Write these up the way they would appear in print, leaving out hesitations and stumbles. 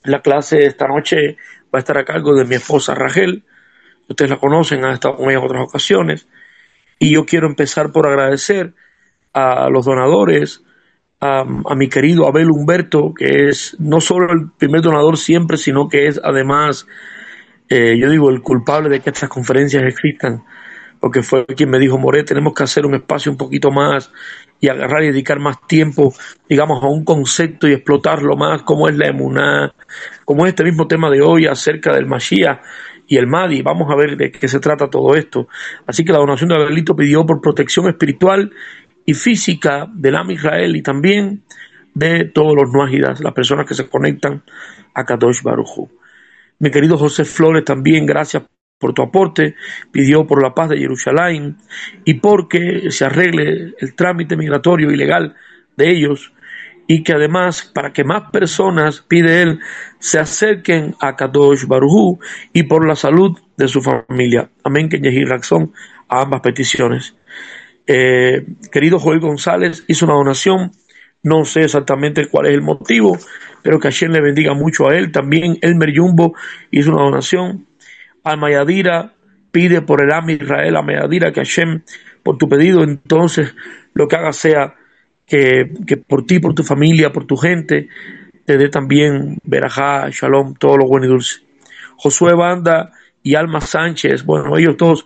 La clase de esta noche va a estar a cargo de mi esposa Rachel. Ustedes la conocen, han estado con ella en otras ocasiones. Y yo quiero empezar por agradecer a los donadores, a mi querido Abel Humberto, que es no solo el primer donador siempre, sino que es además, yo digo, el culpable de que estas conferencias existan, porque fue quien me dijo: Moré, tenemos que hacer un espacio un poquito más y agarrar y dedicar más tiempo, digamos, a un concepto y explotarlo más, como es la emuná, como es este mismo tema de hoy acerca del Mashiach y el Mahdi. Vamos a ver de qué se trata todo esto. Así que la donación de Abelito pidió por protección espiritual y física del Am Israel y también de todos los nuajidas, las personas que se conectan a Kadosh Baruj Hu. Mi querido José Flores, también gracias por tu aporte, pidió por la paz de Jerusalén y porque se arregle el trámite migratorio ilegal de ellos, y que además, para que más personas, pide él, se acerquen a Kadosh Baruj Hu, y por la salud de su familia. Amén, que Yehi Razón a ambas peticiones. Querido Joel González hizo una donación, no sé exactamente cuál es el motivo, pero que Hashem le bendiga mucho a él. También Elmer Jumbo hizo una donación. Almayadira pide por el Am Israel, Almayadira, que Hashem, por tu pedido, entonces lo que haga sea que por ti, por tu familia, por tu gente, te dé también verajá, shalom, todo lo bueno y dulce. Josué Banda y Alma Sánchez, bueno, ellos todos,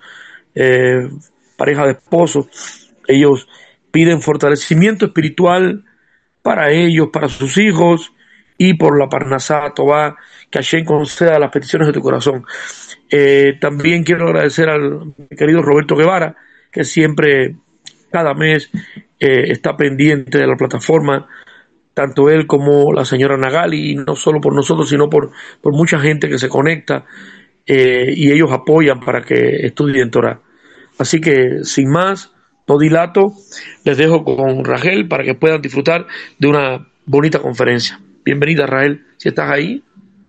pareja de esposos, ellos piden fortalecimiento espiritual para ellos, para sus hijos, y por la Parnasá Tobá, que Hashem conceda las peticiones de tu corazón. También quiero agradecer al querido Roberto Guevara, que siempre, cada mes, está pendiente de la plataforma, tanto él como la señora Nagali, y no solo por nosotros, sino por mucha gente que se conecta, y ellos apoyan para que estudien Torah. Así que, sin más, no dilato, les dejo con Rachel para que puedan disfrutar de una bonita conferencia. Bienvenida, Rachel, si estás ahí.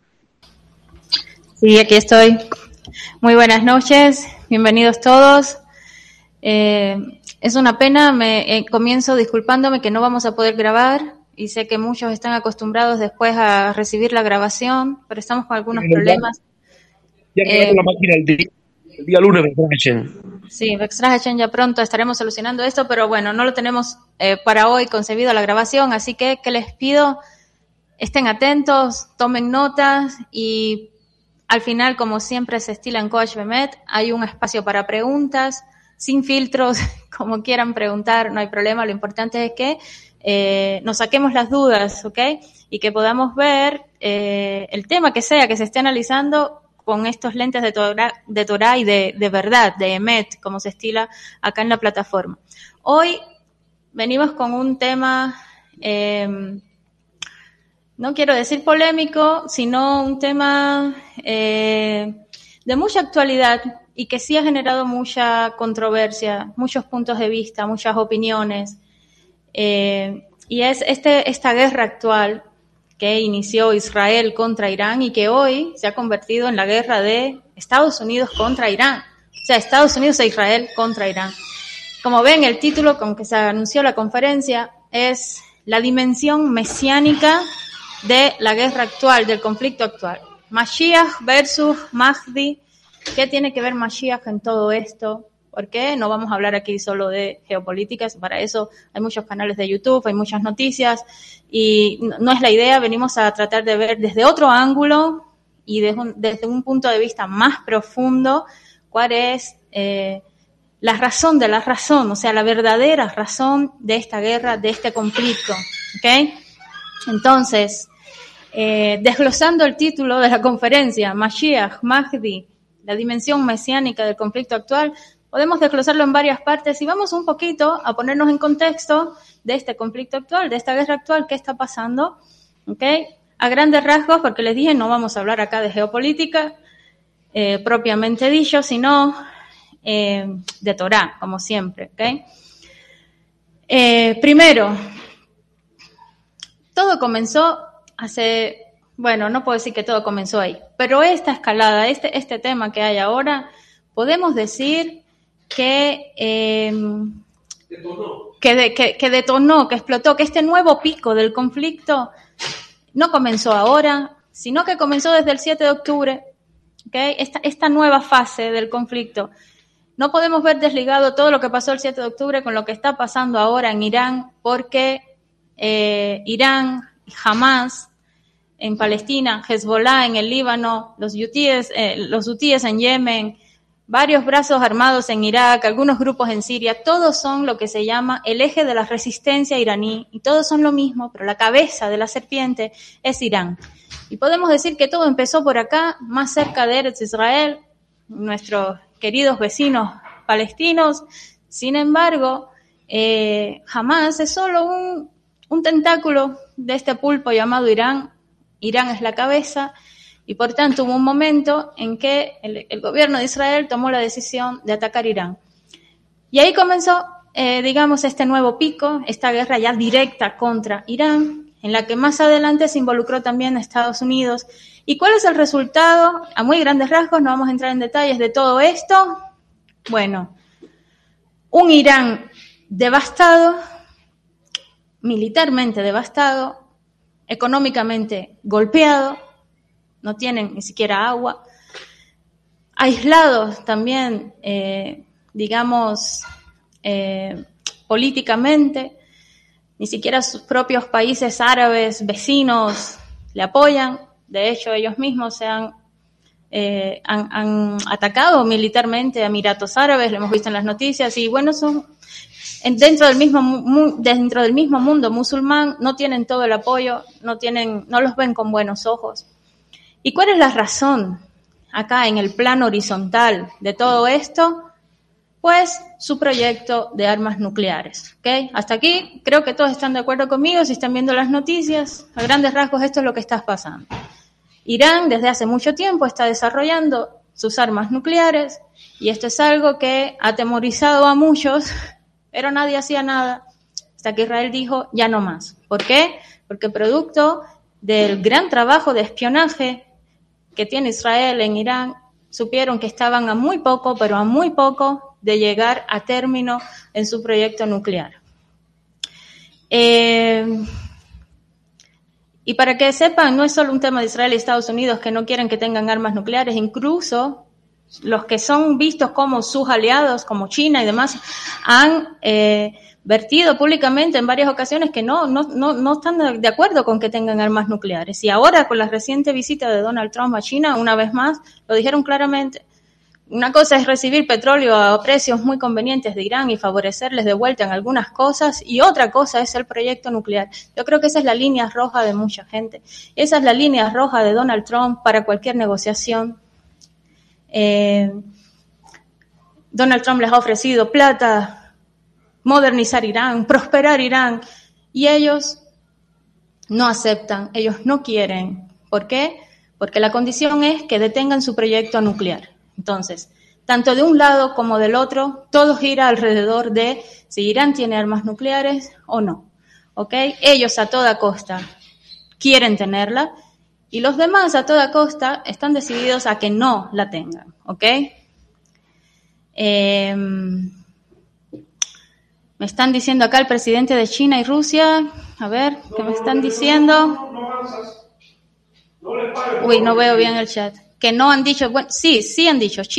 Sí, aquí estoy. Muy buenas noches, bienvenidos todos. Es una pena, comienzo disculpándome que no vamos a poder grabar, y sé que muchos están acostumbrados después a recibir la grabación, pero estamos con algunos problemas. Ya la máquina el día lunes, sí, Vextrahachen, ya pronto estaremos solucionando esto, pero bueno, no lo tenemos para hoy concebido la grabación, así que les pido, estén atentos, tomen notas, y al final, como siempre se estila en Coach Bemet, hay un espacio para preguntas, sin filtros, como quieran preguntar, no hay problema. Lo importante es que nos saquemos las dudas, ¿ok? Y que podamos ver el tema que sea, que se esté analizando con estos lentes de Torah y de verdad, de Emet, como se estila acá en la plataforma. Hoy venimos con un tema, no quiero decir polémico, sino un tema de mucha actualidad y que sí ha generado mucha controversia, muchos puntos de vista, muchas opiniones. Y es esta guerra actual que inició Israel contra Irán y que hoy se ha convertido en la guerra de Estados Unidos contra Irán. O sea, Estados Unidos e Israel contra Irán. Como ven, el título con que se anunció la conferencia es la dimensión mesiánica de la guerra actual, del conflicto actual. Mashiach versus Mahdi. ¿Qué tiene que ver Mashiach en todo esto? ¿Por qué? No vamos a hablar aquí solo de geopolíticas, para eso hay muchos canales de YouTube, hay muchas noticias, y no es la idea. Venimos a tratar de ver desde otro ángulo y desde un punto de vista más profundo cuál es la razón de la razón, o sea, la verdadera razón de esta guerra, de este conflicto, ¿ok? Entonces, desglosando el título de la conferencia, Mashiach, Mahdi, la dimensión mesiánica del conflicto actual, podemos desglosarlo en varias partes y vamos un poquito a ponernos en contexto de este conflicto actual, de esta guerra actual, qué está pasando, ¿ok? A grandes rasgos, porque les dije, no vamos a hablar acá de geopolítica propiamente dicho, sino de Torah, como siempre, ¿ok? Primero, todo comenzó hace... Bueno, no puedo decir que todo comenzó ahí, pero esta escalada, este tema que hay ahora, podemos decir que detonó, que explotó, que este nuevo pico del conflicto no comenzó ahora, sino que comenzó desde el 7 de octubre, ¿okay? Esta nueva fase del conflicto. No podemos ver desligado todo lo que pasó el 7 de octubre con lo que está pasando ahora en Irán, porque Irán, Hamas en Palestina, Hezbollah en el Líbano, los hutíes en Yemen, varios brazos armados en Irak, algunos grupos en Siria, todos son lo que se llama el eje de la resistencia iraní, y todos son lo mismo, pero la cabeza de la serpiente es Irán. Y podemos decir que todo empezó por acá, más cerca de Eretz Israel, nuestros queridos vecinos palestinos. Sin embargo, Hamas es solo un tentáculo de este pulpo llamado Irán. Irán es la cabeza, y por tanto hubo un momento en que el gobierno de Israel tomó la decisión de atacar Irán. Y ahí comenzó, este nuevo pico, esta guerra ya directa contra Irán, en la que más adelante se involucró también Estados Unidos. ¿Y cuál es el resultado? A muy grandes rasgos, no vamos a entrar en detalles de todo esto. Bueno, un Irán devastado, militarmente devastado, económicamente golpeado, no tienen ni siquiera agua, aislados también, políticamente, ni siquiera sus propios países árabes vecinos le apoyan. De hecho, ellos mismos se han atacado militarmente a Emiratos Árabes, lo hemos visto en las noticias, y bueno, son dentro del mismo mundo musulmán, no tienen todo el apoyo, no los ven con buenos ojos. ¿Y cuál es la razón acá en el plano horizontal de todo esto? Pues su proyecto de armas nucleares, ¿ok? Hasta aquí creo que todos están de acuerdo conmigo. Si están viendo las noticias, a grandes rasgos esto es lo que está pasando. Irán desde hace mucho tiempo está desarrollando sus armas nucleares, y esto es algo que ha atemorizado a muchos, pero nadie hacía nada hasta que Israel dijo ya no más. ¿Por qué? Porque producto del gran trabajo de espionaje que tiene Israel en Irán, supieron que estaban a muy poco de llegar a término en su proyecto nuclear. Y para que sepan, no es solo un tema de Israel y Estados Unidos que no quieren que tengan armas nucleares, incluso los que son vistos como sus aliados, como China y demás, han vertido públicamente en varias ocasiones que no están de acuerdo con que tengan armas nucleares. Y ahora, con la reciente visita de Donald Trump a China, una vez más, lo dijeron claramente. Una cosa es recibir petróleo a precios muy convenientes de Irán y favorecerles de vuelta en algunas cosas, y otra cosa es el proyecto nuclear. Yo creo que esa es la línea roja de mucha gente. Esa es la línea roja de Donald Trump para cualquier negociación. Donald Trump les ha ofrecido plata, modernizar Irán, prosperar Irán, y ellos no aceptan, ellos no quieren. ¿Por qué? Porque la condición es que detengan su proyecto nuclear. Entonces, tanto de un lado como del otro, todo gira alrededor de si Irán tiene armas nucleares o no. ¿Ok? Ellos a toda costa quieren tenerla, y los demás a toda costa están decididos a que no la tengan. ¿Ok? Me están diciendo acá el presidente de China y Rusia. A ver, ¿qué me están diciendo? Uy, no veo bien el chat. Que no han dicho, bueno, sí han dicho.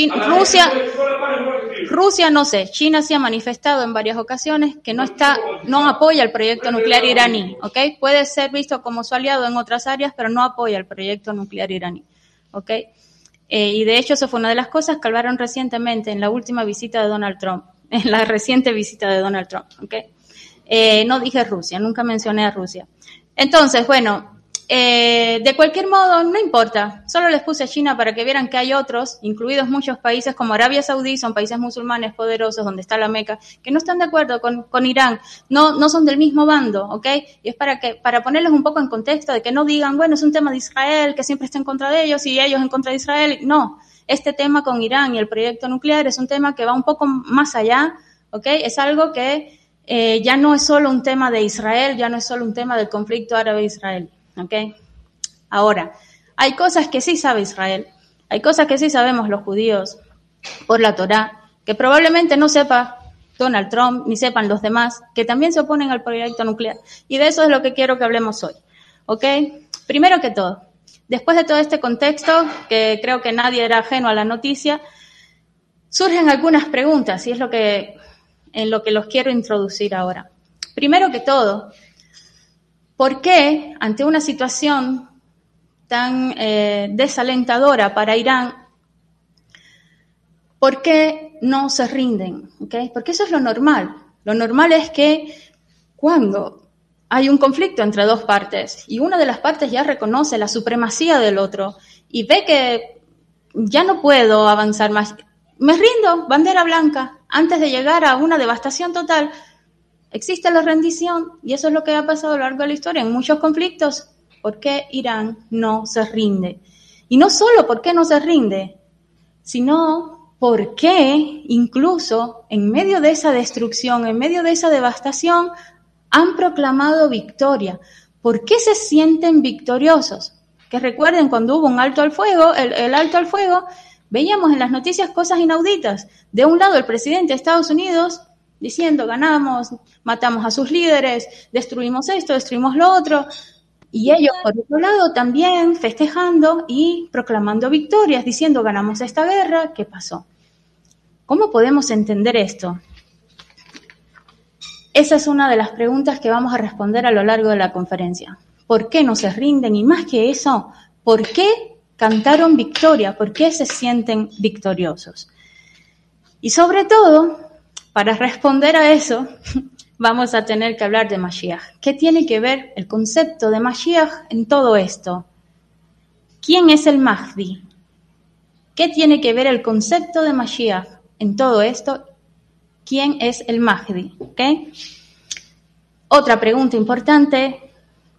Rusia no sé. China sí ha manifestado en varias ocasiones que no apoya el proyecto nuclear iraní, ¿ok? Puede ser visto como su aliado en otras áreas, pero no apoya el proyecto nuclear iraní, ¿ok? Y de hecho eso fue una de las cosas que hablaron recientemente en la última visita de Donald Trump. En la reciente visita de Donald Trump, ¿ok? No dije Rusia, nunca mencioné a Rusia. Entonces, bueno, de cualquier modo, no importa. Solo les puse a China para que vieran que hay otros, incluidos muchos países como Arabia Saudí, son países musulmanes poderosos donde está la Meca, que no están de acuerdo con Irán, no son del mismo bando, ¿ok? Y es para ponerles un poco en contexto de que no digan, bueno, es un tema de Israel, que siempre está en contra de ellos y ellos en contra de Israel. No. Este tema con Irán y el proyecto nuclear es un tema que va un poco más allá, ¿ok? Es algo que ya no es solo un tema de Israel, ya no es solo un tema del conflicto árabe-israelí, ¿ok? Ahora, hay cosas que sí sabe Israel, hay cosas que sí sabemos los judíos por la Torá, que probablemente no sepa Donald Trump, ni sepan los demás, que también se oponen al proyecto nuclear. Y de eso es lo que quiero que hablemos hoy, ¿ok? Primero que todo, después de todo este contexto, que creo que nadie era ajeno a la noticia, surgen algunas preguntas y es en lo que los quiero introducir ahora. Primero que todo, ¿por qué ante una situación tan desalentadora para Irán, por qué no se rinden? ¿Okay? Porque eso es lo normal. Lo normal es que cuando hay un conflicto entre dos partes y una de las partes ya reconoce la supremacía del otro y ve que ya no puedo avanzar más, me rindo, bandera blanca, antes de llegar a una devastación total, existe la rendición y eso es lo que ha pasado a lo largo de la historia en muchos conflictos. ¿Por qué Irán no se rinde? Y no solo por qué no se rinde, sino por qué incluso en medio de esa destrucción, en medio de esa devastación, han proclamado victoria. ¿Por qué se sienten victoriosos? Que recuerden cuando hubo un alto al fuego, el alto al fuego, veíamos en las noticias cosas inauditas. De un lado el presidente de Estados Unidos diciendo ganamos, matamos a sus líderes, destruimos esto, destruimos lo otro. Y ellos, por otro lado, también festejando y proclamando victorias, diciendo ganamos esta guerra, ¿qué pasó? ¿Cómo podemos entender esto? Esa es una de las preguntas que vamos a responder a lo largo de la conferencia. ¿Por qué no se rinden? Y más que eso, ¿por qué cantaron victoria? ¿Por qué se sienten victoriosos? Y sobre todo, para responder a eso, vamos a tener que hablar de Mashiach. ¿Qué tiene que ver el concepto de Mashiach en todo esto? ¿Quién es el Mahdi? ¿Qué tiene que ver el concepto de Mashiach en todo esto? ¿Quién es el Mahdi? ¿Okay? Otra pregunta importante.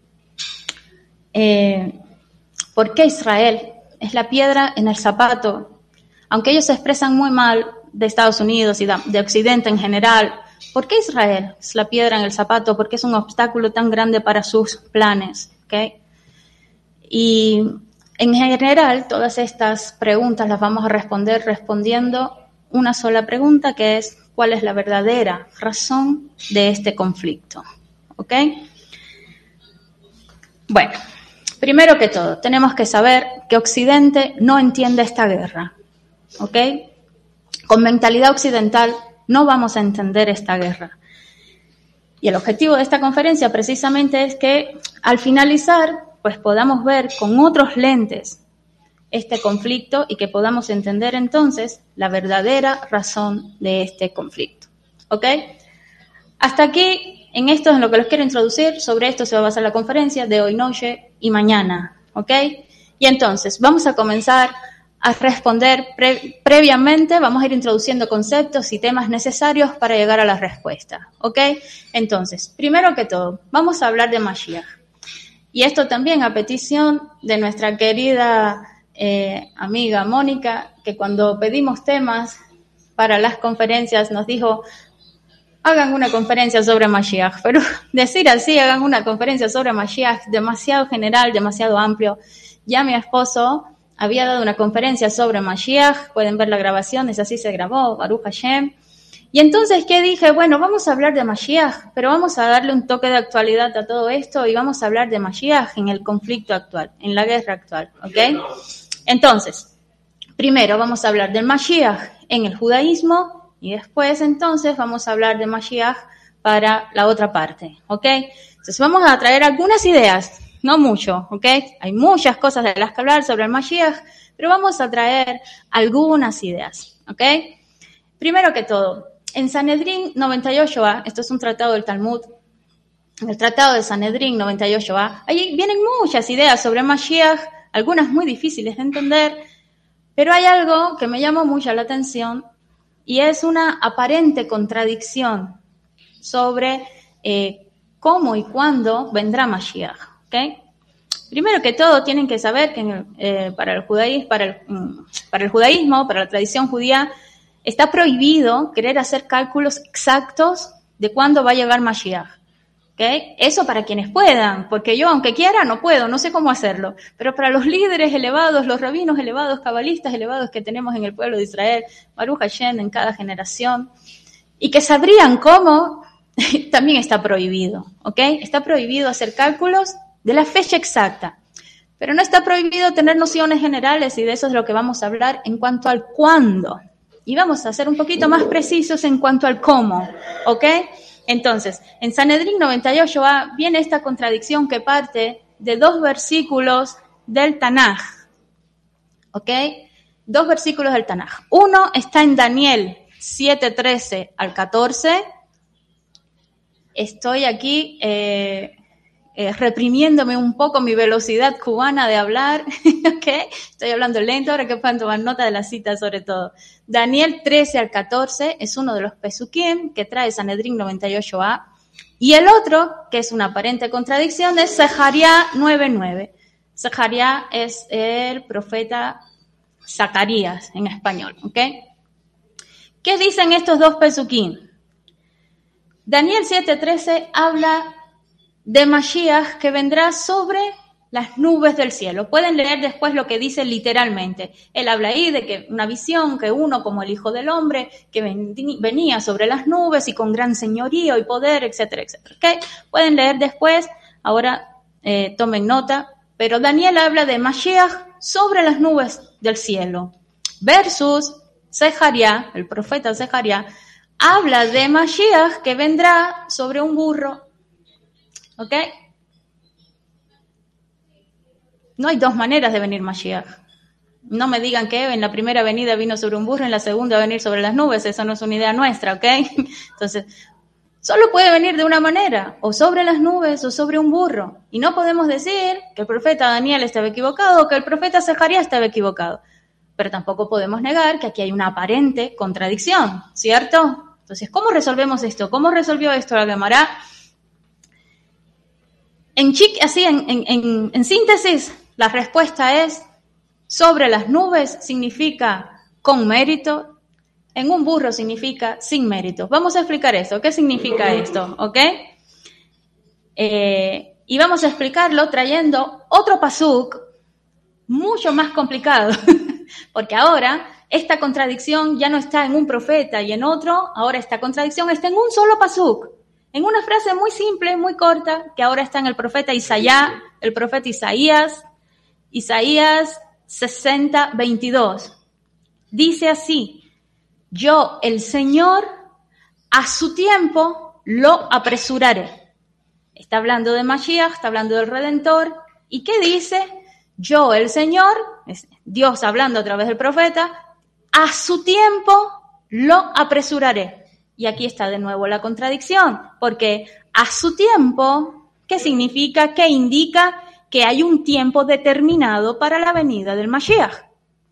¿Por qué Israel es la piedra en el zapato? Aunque ellos se expresan muy mal de Estados Unidos y de Occidente en general, ¿por qué Israel es la piedra en el zapato? ¿Por qué es un obstáculo tan grande para sus planes? ¿Okay? Y en general, todas estas preguntas las vamos a responder respondiendo una sola pregunta, que es ¿cuál es la verdadera razón de este conflicto? ¿Ok? Bueno, primero que todo, tenemos que saber que Occidente no entiende esta guerra. ¿Ok? Con mentalidad occidental no vamos a entender esta guerra. Y el objetivo de esta conferencia precisamente es que al finalizar, pues podamos ver con otros lentes este conflicto y que podamos entender entonces la verdadera razón de este conflicto. ¿Ok? Hasta aquí, en esto es lo que los quiero introducir. Sobre esto se va a basar la conferencia de hoy noche y mañana. ¿Ok? Y entonces, vamos a comenzar a responder previamente, vamos a ir introduciendo conceptos y temas necesarios para llegar a la respuesta. ¿Ok? Entonces, primero que todo, vamos a hablar de Mashiach. Y esto también a petición de nuestra querida amiga Mónica, que cuando pedimos temas para las conferencias nos dijo, hagan una conferencia sobre Mashiach, pero decir así, hagan una conferencia sobre Mashiach, demasiado general, demasiado amplio. Ya mi esposo había dado una conferencia sobre Mashiach, pueden ver la grabación, es así se grabó, Baruch Hashem. Y entonces, ¿qué dije? Bueno, vamos a hablar de Mashiach, pero vamos a darle un toque de actualidad a todo esto y vamos a hablar de Mashiach en el conflicto actual, en la guerra actual, ¿ok? Entonces, primero vamos a hablar del Mashiach en el judaísmo y después, entonces, vamos a hablar de Mashiach para la otra parte, ¿ok? Entonces, vamos a traer algunas ideas, no mucho, ¿ok? Hay muchas cosas de las que hablar sobre el Mashiach, pero vamos a traer algunas ideas, ¿ok? Primero que todo, en Sanedrín 98a, esto es un tratado del Talmud, el tratado de Sanedrín 98a, ahí vienen muchas ideas sobre Mashiach, algunas muy difíciles de entender, pero hay algo que me llamó mucho la atención y es una aparente contradicción sobre cómo y cuándo vendrá Mashiach, ¿ok? Primero que todo, tienen que saber que para el judaísmo, para la tradición judía, está prohibido querer hacer cálculos exactos de cuándo va a llegar Mashiach. ¿Okay? Eso para quienes puedan, porque yo, aunque quiera, no puedo, no sé cómo hacerlo. Pero para los líderes elevados, los rabinos elevados, cabalistas elevados que tenemos en el pueblo de Israel, Baruch Hashem en cada generación, y que sabrían cómo, también está prohibido. ¿Ok? Está prohibido hacer cálculos de la fecha exacta. Pero no está prohibido tener nociones generales y de eso es lo que vamos a hablar en cuanto al cuándo. Y vamos a ser un poquito más precisos en cuanto al cómo, ¿ok? Entonces, en Sanedrín 98a viene esta contradicción que parte de 2 versículos del Tanaj, ¿ok? 2 versículos del Tanaj. Uno está en Daniel 7:13 al 14. Estoy aquí reprimiéndome un poco mi velocidad cubana de hablar, ¿ok? Estoy hablando lento, ahora que puedan tomar nota de la cita sobre todo. Daniel 13 al 14 es uno de los pesukim que trae Sanedrín 98a, y el otro, que es una aparente contradicción, es Zacarías 9:9. Zacarías es el profeta Zacarías en español, ¿ok? ¿Qué dicen estos 2 pesukim? Daniel 7:13 habla de Mashiach que vendrá sobre las nubes del cielo. Pueden leer después lo que dice literalmente. Él habla ahí de que una visión, que uno como el Hijo del Hombre, que venía sobre las nubes y con gran señorío y poder, etcétera, etcétera. ¿Okay? Pueden leer después, ahora tomen nota, pero Daniel habla de Mashiach sobre las nubes del cielo. Versus Zacarías, el profeta Zacarías, habla de Mashiach que vendrá sobre un burro. ¿Ok? No hay 2 maneras de venir Mashiach. No me digan que en la primera venida vino sobre un burro, en la segunda va a venir sobre las nubes. Eso no es una idea nuestra, ¿ok? Entonces, solo puede venir de una manera, o sobre las nubes o sobre un burro. Y no podemos decir que el profeta Daniel estaba equivocado o que el profeta Zacarías estaba equivocado. Pero tampoco podemos negar que aquí hay una aparente contradicción, ¿cierto? Entonces, ¿cómo resolvemos esto? ¿Cómo resolvió esto la Gemara? En síntesis, la respuesta es: sobre las nubes significa con mérito, en un burro significa sin mérito. Vamos a explicar esto. ¿Qué significa esto? ¿Ok? Y vamos a explicarlo trayendo otro pasuk mucho más complicado, porque ahora esta contradicción ya no está en un profeta y en otro, ahora esta contradicción está en un solo pasuk. En una frase muy simple, muy corta, que ahora está en el profeta Isaías, Isaías 60:22. Dice así: yo, el Señor, a su tiempo lo apresuraré. Está hablando de Mashiach, está hablando del Redentor. ¿Y qué dice? Yo, el Señor, es Dios hablando a través del profeta, a su tiempo lo apresuraré. Y aquí está de nuevo la contradicción, porque a su tiempo, ¿qué significa? ¿Qué indica? Que hay un tiempo determinado para la venida del Mashiach.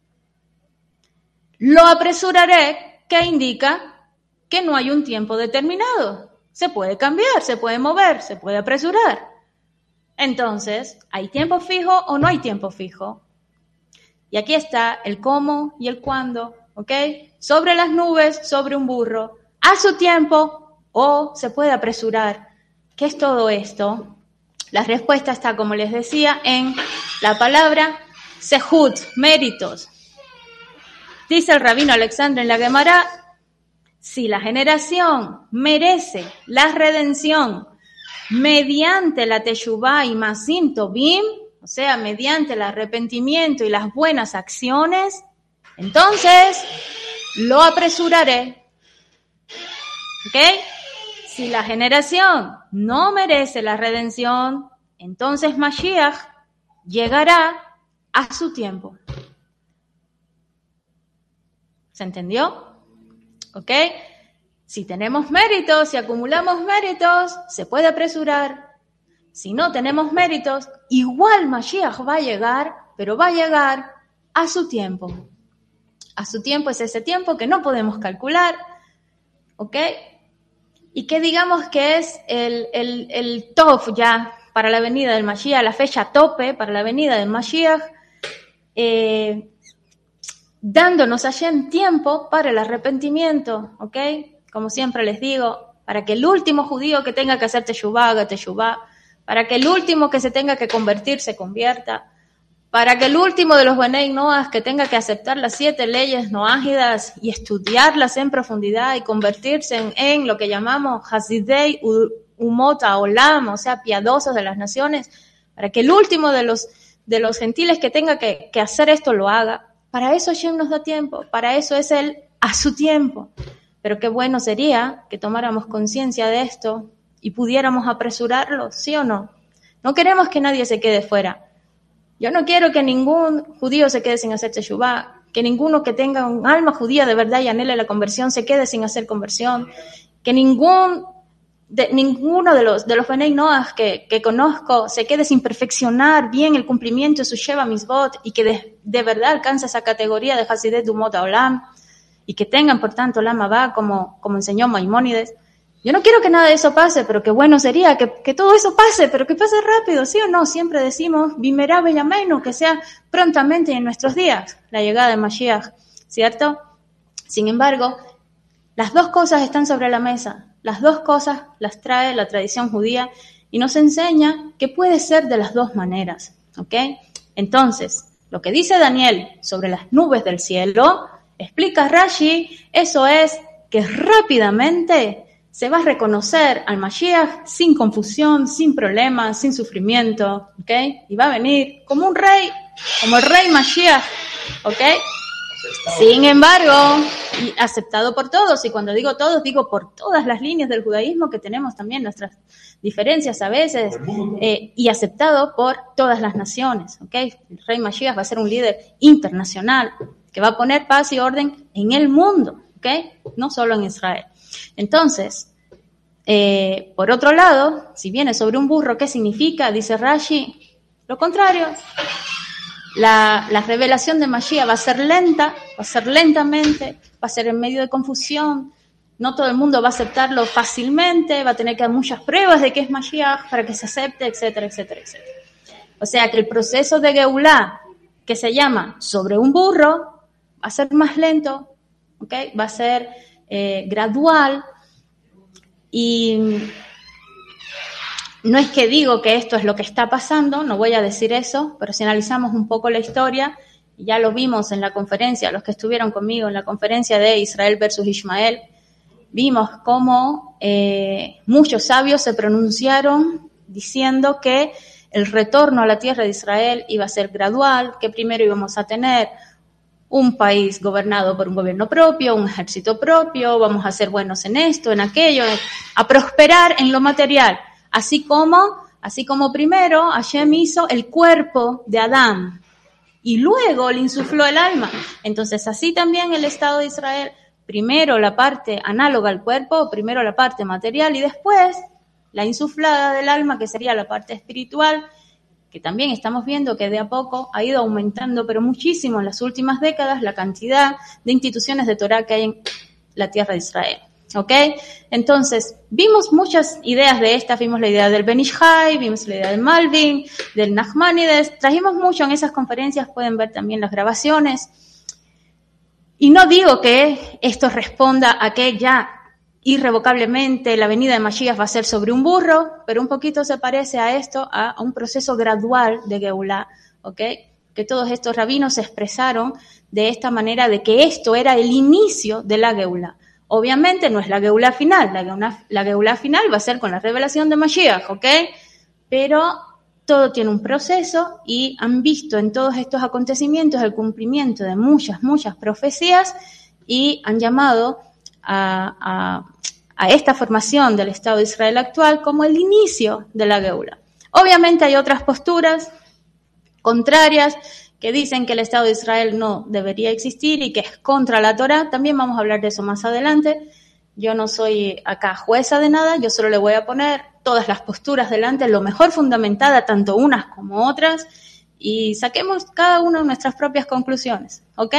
Lo apresuraré, ¿qué indica? Que no hay un tiempo determinado. Se puede cambiar, se puede mover, se puede apresurar. Entonces, ¿hay tiempo fijo o no hay tiempo fijo? Y aquí está el cómo y el cuándo, ¿ok? Sobre las nubes, sobre un burro, a su tiempo o se puede apresurar. ¿Qué es todo esto? La respuesta está, como les decía, en la palabra sehut, méritos. Dice el rabino Alexandre en la Gemara: si la generación merece la redención mediante la teshuvá y masim tovim, o sea, mediante el arrepentimiento y las buenas acciones, entonces lo apresuraré. ¿Ok? Si la generación no merece la redención, entonces Mashiach llegará a su tiempo. ¿Se entendió? ¿Ok? Si tenemos méritos, si acumulamos méritos, se puede apresurar. Si no tenemos méritos, igual Mashiach va a llegar, pero va a llegar a su tiempo. A su tiempo es ese tiempo que no podemos calcular, ¿ok? Y que digamos que es el top ya para la venida del Mashiach, la fecha tope para la venida del Mashiach, dándonos allá en tiempo para el arrepentimiento, ¿ok? Como siempre les digo, para que el último judío que tenga que hacer teshuvá haga teshuvá, para que el último que se tenga que convertir se convierta, para que el último de los Benei Noach que tenga que aceptar las 7 leyes noágidas y estudiarlas en profundidad y convertirse en lo que llamamos Hasidei Umot Haolam, o sea, piadosos de las naciones, para que el último de los de los gentiles que tenga que hacer esto, lo haga. Para eso Hashem nos da tiempo, para eso es Él a su tiempo. Pero qué bueno sería que tomáramos conciencia de esto y pudiéramos apresurarlo, ¿sí o no? No queremos que nadie se quede fuera. Yo no quiero que ningún judío se quede sin hacer teshuvá, que ninguno que tenga un alma judía de verdad y anhele la conversión se quede sin hacer conversión, que ninguno de los Benei Noach que conozco se quede sin perfeccionar bien el cumplimiento de su Sheva Mitzvot y que de verdad alcance esa categoría de Hasidet Umot Haolam y que tengan, por tanto, Olam Haba como enseñó Maimónides. Yo no quiero que nada de eso pase, pero qué bueno sería que todo eso pase, pero que pase rápido, ¿sí o no? Siempre decimos, Bimerá Beyameinu, que sea prontamente en nuestros días, la llegada de Mashiach, ¿cierto? Sin embargo, las dos cosas están sobre la mesa, las dos cosas las trae la tradición judía y nos enseña que puede ser de las dos maneras, ¿ok? Entonces, lo que dice Daniel sobre las nubes del cielo, explica Rashi, eso es que rápidamente se va a reconocer al Mashiach sin confusión, sin problemas, sin sufrimiento, ¿ok? Y va a venir como un rey, como el rey Mashiach, ¿ok? Sin embargo, y aceptado por todos, y cuando digo todos, digo por todas las líneas del judaísmo que tenemos también nuestras diferencias a veces, y aceptado por todas las naciones, ¿ok? El rey Mashiach va a ser un líder internacional que va a poner paz y orden en el mundo, ¿ok? No solo en Israel. Entonces, por otro lado, si viene sobre un burro, ¿qué significa? Dice Rashi, lo contrario. La revelación de Mashiach va a ser lenta, va a ser lentamente, va a ser en medio de confusión, no todo el mundo va a aceptarlo fácilmente, va a tener que dar muchas pruebas de que es Mashiach para que se acepte, etcétera, etcétera, etcétera. O sea que el proceso de Geulá, que se llama sobre un burro, va a ser más lento, ¿okay? Va a ser gradual y no es que digo que esto es lo que está pasando, no voy a decir eso, pero si analizamos un poco la historia, ya lo vimos en la conferencia, los que estuvieron conmigo en la conferencia de Israel versus Ishmael, vimos cómo muchos sabios se pronunciaron diciendo que el retorno a la tierra de Israel iba a ser gradual, que primero íbamos a tener un país gobernado por un gobierno propio, un ejército propio, vamos a ser buenos en esto, en aquello, a prosperar en lo material. Así como primero Hashem hizo el cuerpo de Adán y luego le insufló el alma. Entonces así también el Estado de Israel, primero la parte análoga al cuerpo, primero la parte material y después la insuflada del alma, que sería la parte espiritual, que también estamos viendo que de a poco ha ido aumentando, pero muchísimo en las últimas décadas, la cantidad de instituciones de Torah que hay en la tierra de Israel. ¿Ok? Entonces, vimos muchas ideas de estas, vimos la idea del Ben Ish Chai, vimos la idea del Malvin, del Nachmanides, trajimos mucho en esas conferencias, pueden ver también las grabaciones. Y no digo que esto responda a que ya irrevocablemente la venida de Mashiach va a ser sobre un burro, pero un poquito se parece a esto, a un proceso gradual de Geulá, ¿ok? Que todos estos rabinos se expresaron de esta manera, de que esto era el inicio de la Geulá. Obviamente no es la Geulá final, la Geulá final va a ser con la revelación de Mashiach, ¿ok? Pero todo tiene un proceso y han visto en todos estos acontecimientos el cumplimiento de muchas profecías y han llamado a esta formación del Estado de Israel actual como el inicio de la Geulá. Obviamente hay otras posturas contrarias que dicen que el Estado de Israel no debería existir y que es contra la Torá. También vamos a hablar de eso más adelante. Yo no soy acá jueza de nada, yo solo le voy a poner todas las posturas delante, lo mejor fundamentada, tanto unas como otras, y saquemos cada uno nuestras propias conclusiones, ¿ok?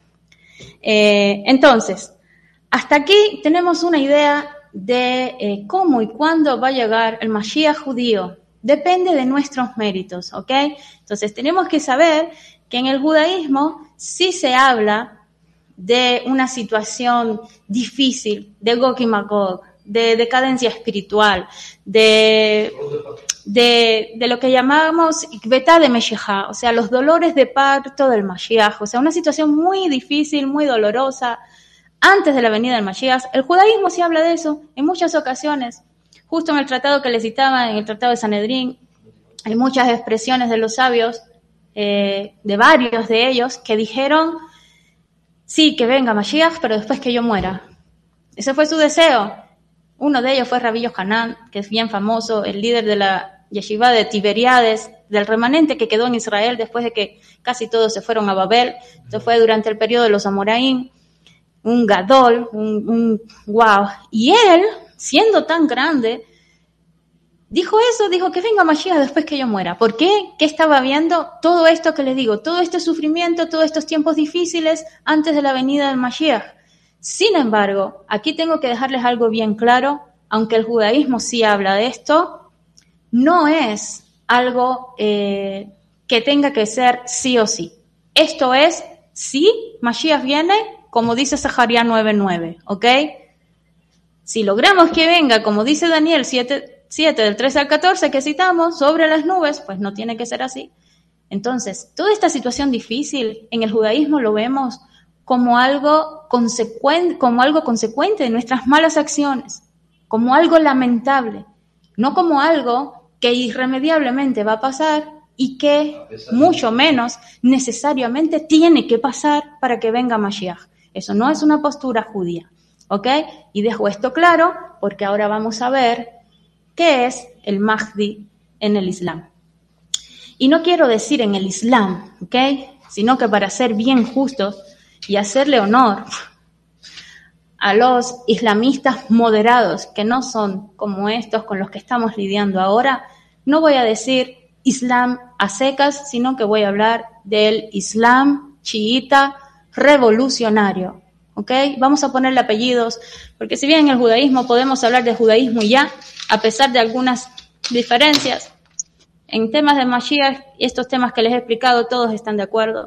Entonces, hasta aquí tenemos una idea de cómo y cuándo va a llegar el Mashiach judío. Depende de nuestros méritos, ¿ok? Entonces tenemos que saber que en el judaísmo sí se habla de una situación difícil, de Gog y Magog, de decadencia espiritual, de lo que llamamos Ikvetá de Meshechá, o sea, los dolores de parto del Mashiach, o sea, una situación muy difícil, muy dolorosa, antes de la venida del Mashiach. El judaísmo sí habla de eso en muchas ocasiones. Justo en el tratado que les citaba, en el tratado de Sanedrín, hay muchas expresiones de los sabios de varios de ellos que dijeron, sí, que venga Mashiach, pero después que yo muera. Ese fue su deseo. Uno de ellos fue Rabbi Yohanan, que es bien famoso, el líder de la yeshiva de Tiberíades, del remanente que quedó en Israel después de que casi todos se fueron a Babel. Esto fue durante el periodo de los Amoraim, un gadol, un wow. Y él, siendo tan grande, dijo que venga Mashiach después que yo muera. ¿Por qué? ¿Qué estaba viendo? Todo esto que les digo, todo este sufrimiento, todos estos tiempos difíciles antes de la venida del Mashiach. Sin embargo, aquí tengo que dejarles algo bien claro, aunque el judaísmo sí habla de esto, no es algo que tenga que ser sí o sí. Esto es, sí, Mashiach viene, como dice Zaharías 9:9, ¿ok? Si logramos que venga, como dice Daniel 7, del 13 al 14 que citamos, sobre las nubes, pues no tiene que ser así. Entonces, toda esta situación difícil en el judaísmo lo vemos como algo consecuente de nuestras malas acciones, como algo lamentable, no como algo que irremediablemente va a pasar y que mucho menos necesariamente tiene que pasar para que venga Mashiach. Eso no es una postura judía, ¿ok? Y dejo esto claro porque ahora vamos a ver qué es el Mahdi en el Islam. Y no quiero decir en el Islam, ¿ok? Sino que para ser bien justos y hacerle honor a los islamistas moderados, que no son como estos con los que estamos lidiando ahora, no voy a decir Islam a secas, sino que voy a hablar del Islam chiita revolucionario, ¿ok? Vamos a ponerle apellidos, porque si bien en el judaísmo podemos hablar de judaísmo y ya, a pesar de algunas diferencias, en temas de Mashiach, estos temas que les he explicado, todos están de acuerdo.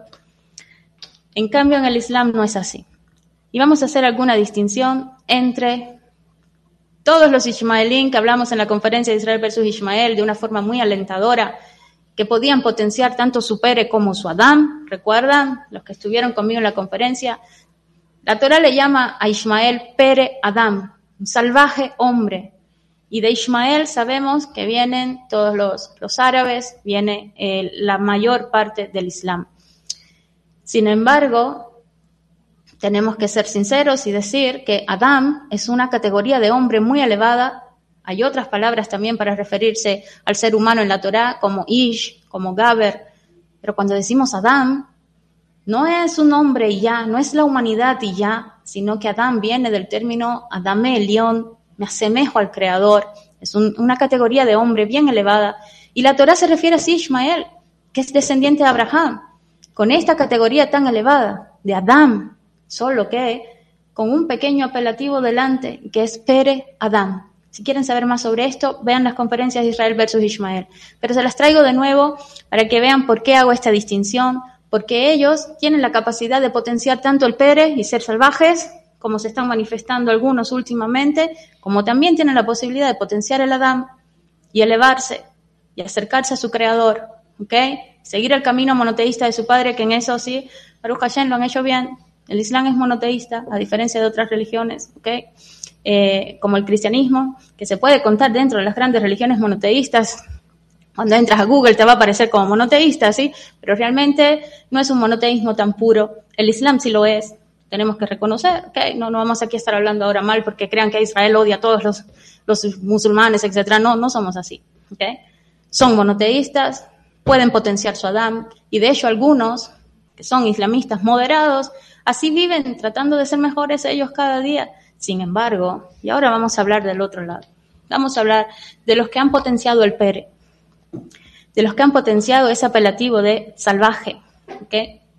En cambio, en el Islam no es así. Y vamos a hacer alguna distinción entre todos los Ishmaelín que hablamos en la conferencia de Israel versus Ishmael de una forma muy alentadora, que podían potenciar tanto su Pere como su Adán. ¿Recuerdan? Los que estuvieron conmigo en la conferencia. La Torah le llama a Ishmael Pere Adán, un salvaje hombre. Y de Ishmael sabemos que vienen todos los árabes, viene la mayor parte del Islam. Sin embargo, tenemos que ser sinceros y decir que Adán es una categoría de hombre muy elevada. Hay otras palabras también para referirse al ser humano en la Torá, como Ish, como Gaber. Pero cuando decimos Adán, no es un hombre y ya, no es la humanidad y ya, sino que Adán viene del término Adame Elión, me asemejo al Creador. Es una categoría de hombre bien elevada. Y la Torá se refiere así a Ishmael, que es descendiente de Abraham, con esta categoría tan elevada de Adán, solo que con un pequeño apelativo delante, que es Pere Adán. Si quieren saber más sobre esto, vean las conferencias de Israel versus Ishmael. Pero se las traigo de nuevo para que vean por qué hago esta distinción, porque ellos tienen la capacidad de potenciar tanto el Pere y ser salvajes, como se están manifestando algunos últimamente, como también tienen la posibilidad de potenciar el Adán y elevarse y acercarse a su Creador, ¿ok? Seguir el camino monoteísta de su padre, que en eso sí, Baruch Hashem lo han hecho bien. El Islam es monoteísta, a diferencia de otras religiones, ¿ok? Como el cristianismo, que se puede contar dentro de las grandes religiones monoteístas. Cuando entras a Google te va a aparecer como monoteísta, ¿sí? Pero realmente no es un monoteísmo tan puro. El Islam sí lo es. Tenemos que reconocer, ¿ok? No vamos aquí a estar hablando ahora mal porque crean que Israel odia a todos los musulmanes, etcétera. No somos así, ¿ok? Son monoteístas, pueden potenciar su Adán, y de hecho algunos que son islamistas moderados, así viven tratando de ser mejores ellos cada día. Sin embargo, y ahora vamos a hablar del otro lado, vamos a hablar de los que han potenciado el Pere, de los que han potenciado ese apelativo de salvaje, ¿ok?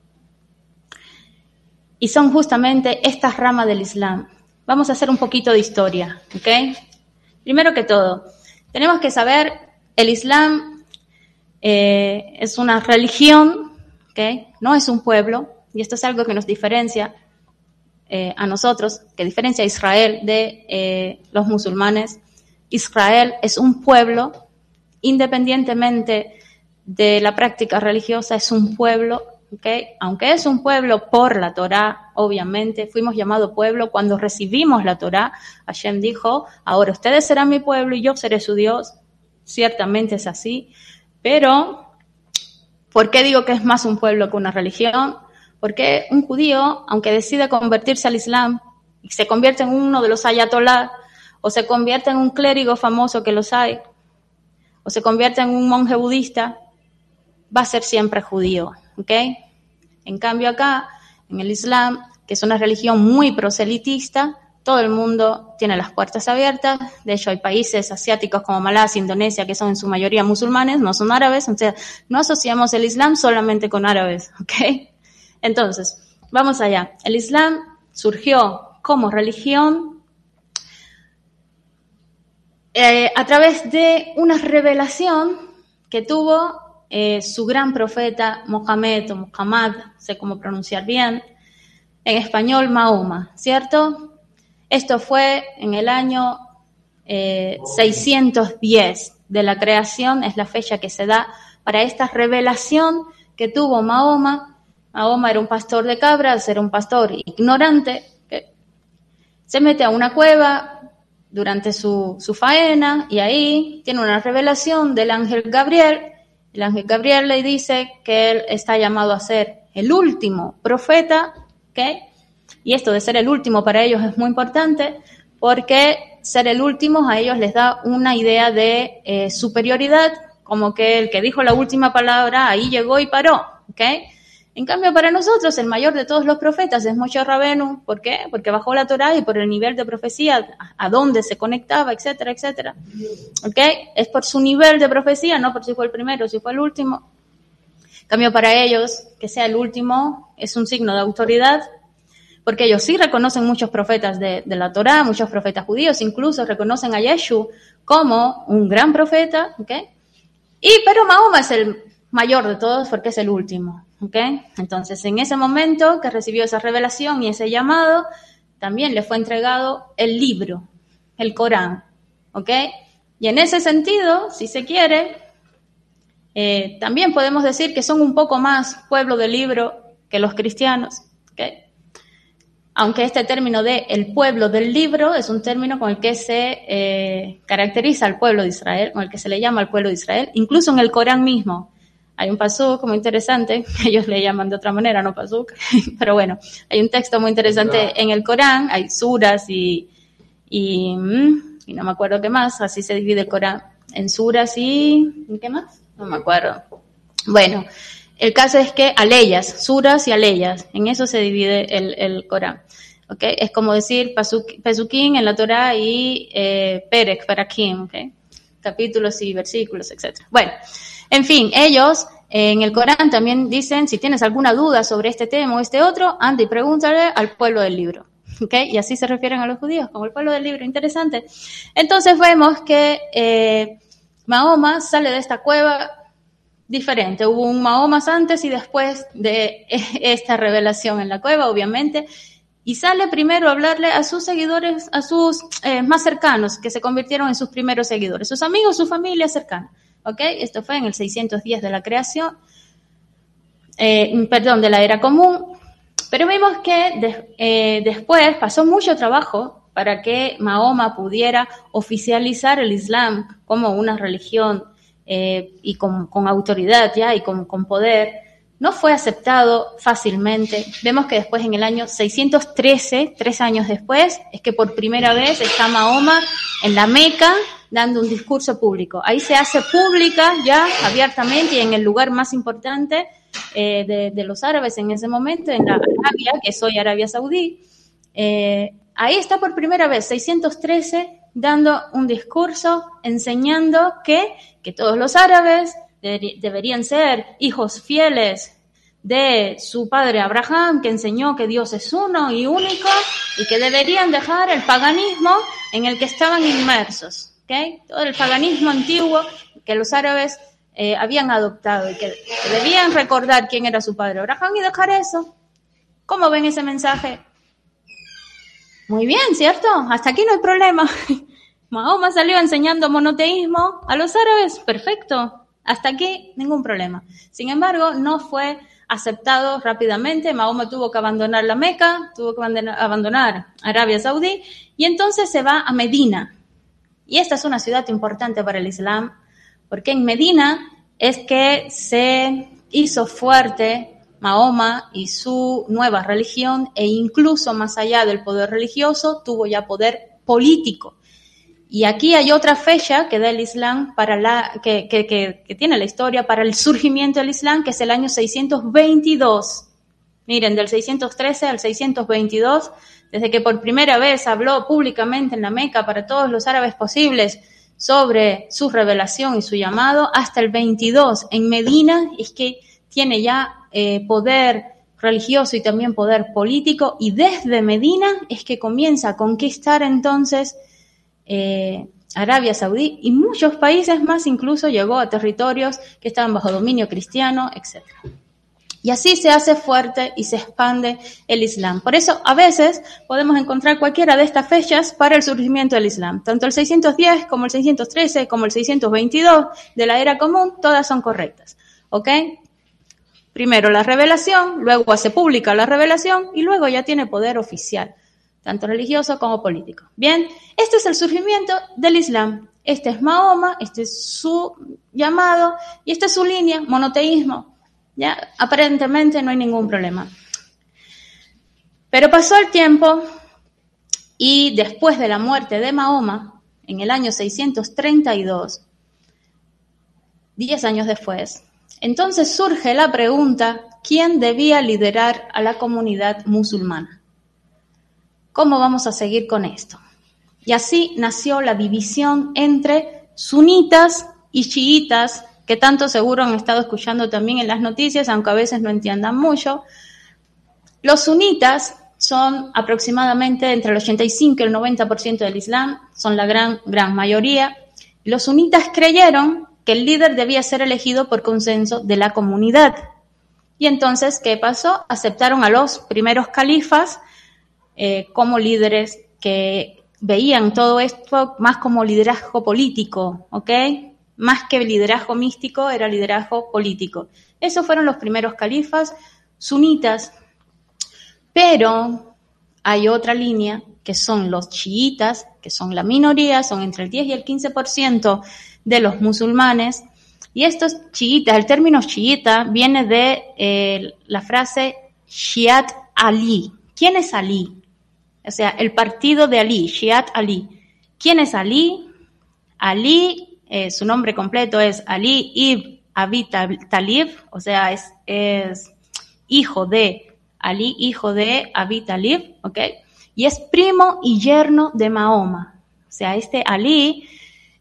Y son justamente estas ramas del Islam. Vamos a hacer un poquito de historia, ¿ok? Primero que todo, tenemos que saber, el Islam es una religión, ¿ok? No es un pueblo, y esto es algo que nos diferencia a nosotros, que diferencia a Israel de los musulmanes. Israel es un pueblo, independientemente de la práctica religiosa, es un pueblo, ¿okay? Aunque es un pueblo por la Torá, obviamente, fuimos llamados pueblo cuando recibimos la Torá. Hashem dijo, ahora ustedes serán mi pueblo y yo seré su Dios. Ciertamente es así, pero ¿Por qué digo que es más un pueblo que una religión? Porque un judío, aunque decide convertirse al Islam y se convierte en uno de los ayatolás, o se convierte en un clérigo famoso, que los hay, o se convierte en un monje budista, va a ser siempre judío, ¿ok? En cambio acá, en el Islam, que es una religión muy proselitista, todo el mundo tiene las puertas abiertas. De hecho, hay países asiáticos como Malasia, Indonesia, que son en su mayoría musulmanes, no son árabes. O sea, no asociamos el Islam solamente con árabes, ¿ok? Entonces, vamos allá. El Islam surgió como religión a través de una revelación que tuvo su gran profeta Mohammed, o Muhammad, sé cómo pronunciar bien, en español Mahoma, ¿cierto? Esto fue en el año 610 de la creación, es la fecha que se da para esta revelación que tuvo Mahoma. Mahoma era un pastor de cabras, era un pastor ignorante, que se mete a una cueva durante su faena, y ahí tiene una revelación del ángel Gabriel. El ángel Gabriel le dice que él está llamado a ser el último profeta, ¿ok? Y esto de ser el último para ellos es muy importante, porque ser el último a ellos les da una idea de superioridad, como que el que dijo la última palabra ahí llegó y paró, ¿ok? En cambio, para nosotros, el mayor de todos los profetas es Moshe Rabenu. ¿Por qué? Porque bajó la Torá y por el nivel de profecía, a dónde se conectaba, etcétera, etcétera. ¿Ok? Es por su nivel de profecía, no por si fue el primero, si fue el último. En cambio, para ellos, que sea el último es un signo de autoridad, porque ellos sí reconocen muchos profetas de la Torá, muchos profetas judíos, incluso reconocen a Yeshu como un gran profeta, ¿ok? Pero Mahoma es el mayor de todos porque es el último, ¿ok? Entonces, en ese momento que recibió esa revelación y ese llamado, también le fue entregado el libro, el Corán, ¿ok? Y en ese sentido, si se quiere, también podemos decir que son un poco más pueblo del libro que los cristianos, ¿ok? Aunque este término de el pueblo del libro es un término con el que se caracteriza al pueblo de Israel, con el que se le llama al pueblo de Israel, incluso en el Corán mismo. Hay un pasuk muy interesante, ellos le llaman de otra manera, no pasuk, pero bueno, hay un texto muy interesante en el Corán, hay suras y no me acuerdo qué más, así se divide el Corán, en suras y ¿qué más? No me acuerdo. Bueno, el caso es que aleyas, suras y aleyas, en eso se divide el Corán. ¿Okay? Es como decir pesukim en la Torá y perek, parakim, ¿okay? Capítulos y versículos, etc. Bueno, en fin, ellos en el Corán también dicen, si tienes alguna duda sobre este tema o este otro, anda y pregúntale al pueblo del libro. ¿Okay? Y así se refieren a los judíos, como el pueblo del libro. Interesante. Entonces vemos que Mahoma sale de esta cueva diferente. Hubo un Mahoma antes y después de esta revelación en la cueva, obviamente. Y sale primero a hablarle a sus seguidores, a sus más cercanos, que se convirtieron en sus primeros seguidores, sus amigos, su familia cercana. ¿Ok? Esto fue en el 610 de la creación, de la era común. Pero vemos que después pasó mucho trabajo para que Mahoma pudiera oficializar el Islam como una religión y con autoridad ya y con poder. No fue aceptado fácilmente. Vemos que después, en el año 613, 3 años después, es que por primera vez está Mahoma en la Meca dando un discurso público. Ahí se hace pública ya abiertamente y en el lugar más importante de los árabes en ese momento, en la Arabia, que es hoy Arabia Saudí. Ahí está por primera vez, 613, dando un discurso enseñando que todos los árabes deberían ser hijos fieles de su padre Abraham, que enseñó que Dios es uno y único, y que deberían dejar el paganismo en el que estaban inmersos, ¿okay? Todo el paganismo antiguo que los árabes habían adoptado, y que debían recordar quién era su padre Abraham y dejar eso. ¿Cómo ven ese mensaje? Muy bien, ¿cierto? Hasta aquí no hay problema. Mahoma salió enseñando monoteísmo a los árabes, perfecto. Hasta aquí, ningún problema. Sin embargo, no fue aceptado rápidamente. Mahoma tuvo que abandonar la Meca, tuvo que abandonar Arabia Saudí, y entonces se va a Medina. Y esta es una ciudad importante para el Islam, porque en Medina es que se hizo fuerte Mahoma y su nueva religión, e incluso más allá del poder religioso, tuvo ya poder político. Y aquí hay otra fecha que da el Islam que tiene la historia para el surgimiento del Islam, que es el año 622. Miren, del 613 al 622, desde que por primera vez habló públicamente en la Meca para todos los árabes posibles sobre su revelación y su llamado, hasta el 22 en Medina, es que tiene ya poder religioso y también poder político, y desde Medina es que comienza a conquistar entonces Arabia Saudí y muchos países más, incluso llegó a territorios que estaban bajo dominio cristiano, etc. Y así se hace fuerte y se expande el Islam. Por eso a veces podemos encontrar cualquiera de estas fechas para el surgimiento del Islam. Tanto el 610 como el 613 como el 622 de la era común, todas son correctas. ¿Ok? Primero la revelación, luego hace pública la revelación y luego ya tiene poder oficial, tanto religioso como político. Bien, este es el surgimiento del Islam. Este es Mahoma, este es su llamado y esta es su línea, monoteísmo. Ya, aparentemente no hay ningún problema. Pero pasó el tiempo y después de la muerte de Mahoma, en el año 632, 10 años después, entonces surge la pregunta, ¿quién debía liderar a la comunidad musulmana? ¿Cómo vamos a seguir con esto? Y así nació la división entre sunitas y chiitas, que tanto seguro han estado escuchando también en las noticias, aunque a veces no entiendan mucho. Los sunitas son aproximadamente entre el 85 y el 90% del Islam, son la gran mayoría. Los sunitas creyeron que el líder debía ser elegido por consenso de la comunidad. Y entonces, ¿qué pasó? Aceptaron a los primeros califas como líderes que veían todo esto más como liderazgo político, ¿ok? Más que liderazgo místico, era liderazgo político. Esos fueron los primeros califas sunitas. Pero hay otra línea, que son los chiitas, que son la minoría, son entre el 10 y el 15% de los musulmanes. Y estos chiitas, el término chiita viene de la frase Shiat Ali. ¿Quién es Ali? O sea, el partido de Ali, Shiat Ali. ¿Quién es Ali? Ali, su nombre completo es Ali ibn Abi Talib, o sea, es hijo de Ali, hijo de Abi Talib, ¿ok? Y es primo y yerno de Mahoma. O sea, este Ali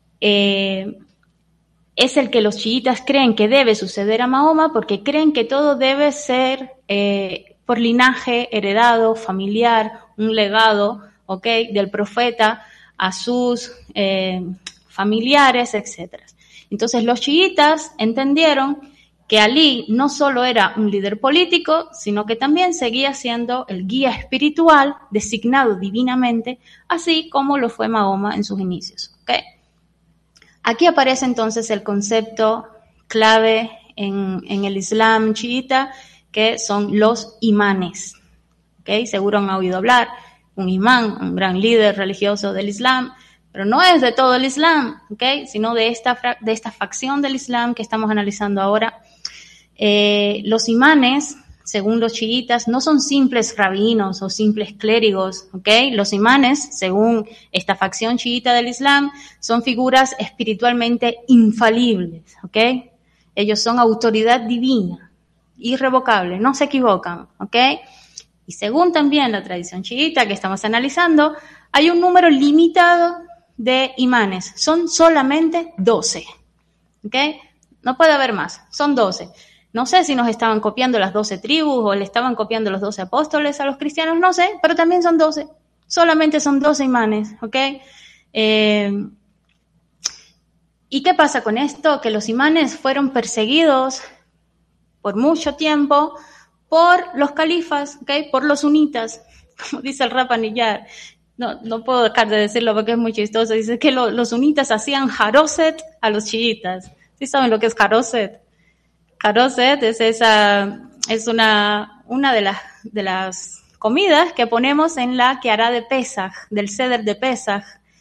es el que los chiitas creen que debe suceder a Mahoma, porque creen que todo debe ser por linaje heredado, familiar, un legado, ¿ok? Del profeta a sus familiares, etc. Entonces los chiitas entendieron que Ali no solo era un líder político, sino que también seguía siendo el guía espiritual designado divinamente, así como lo fue Mahoma en sus inicios, ¿ok? Aquí aparece entonces el concepto clave en el Islam chiita, que son los imanes, ¿ok? Seguro han oído hablar, un imán, un gran líder religioso del Islam, pero no es de todo el Islam, ¿ok? Sino de esta facción del Islam que estamos analizando ahora. Los imanes, según los chiitas, no son simples rabinos o simples clérigos, ¿ok? Los imanes, según esta facción chiita del Islam, son figuras espiritualmente infalibles, ¿ok? Ellos son autoridad divina, irrevocable, no se equivocan, ¿ok? Y según también la tradición chiita que estamos analizando, hay un número limitado de imanes, son solamente 12, ¿ok? No puede haber más, son 12. No sé si nos estaban copiando las 12 tribus o le estaban copiando los 12 apóstoles a los cristianos, no sé, pero también son 12. Solamente son 12 imanes, ¿ok? ¿Y qué pasa con esto? Que los imanes fueron perseguidos por mucho tiempo por los califas, ¿ok? Por los sunitas, como dice el Rapanillar. No puedo dejar de decirlo porque es muy chistoso. Dice que los sunitas hacían jaroset a los chiitas. ¿Sí saben lo que es jaroset? Jaroset es una de las comidas que ponemos en la Kehará de Pesaj, del Seder de Pesaj.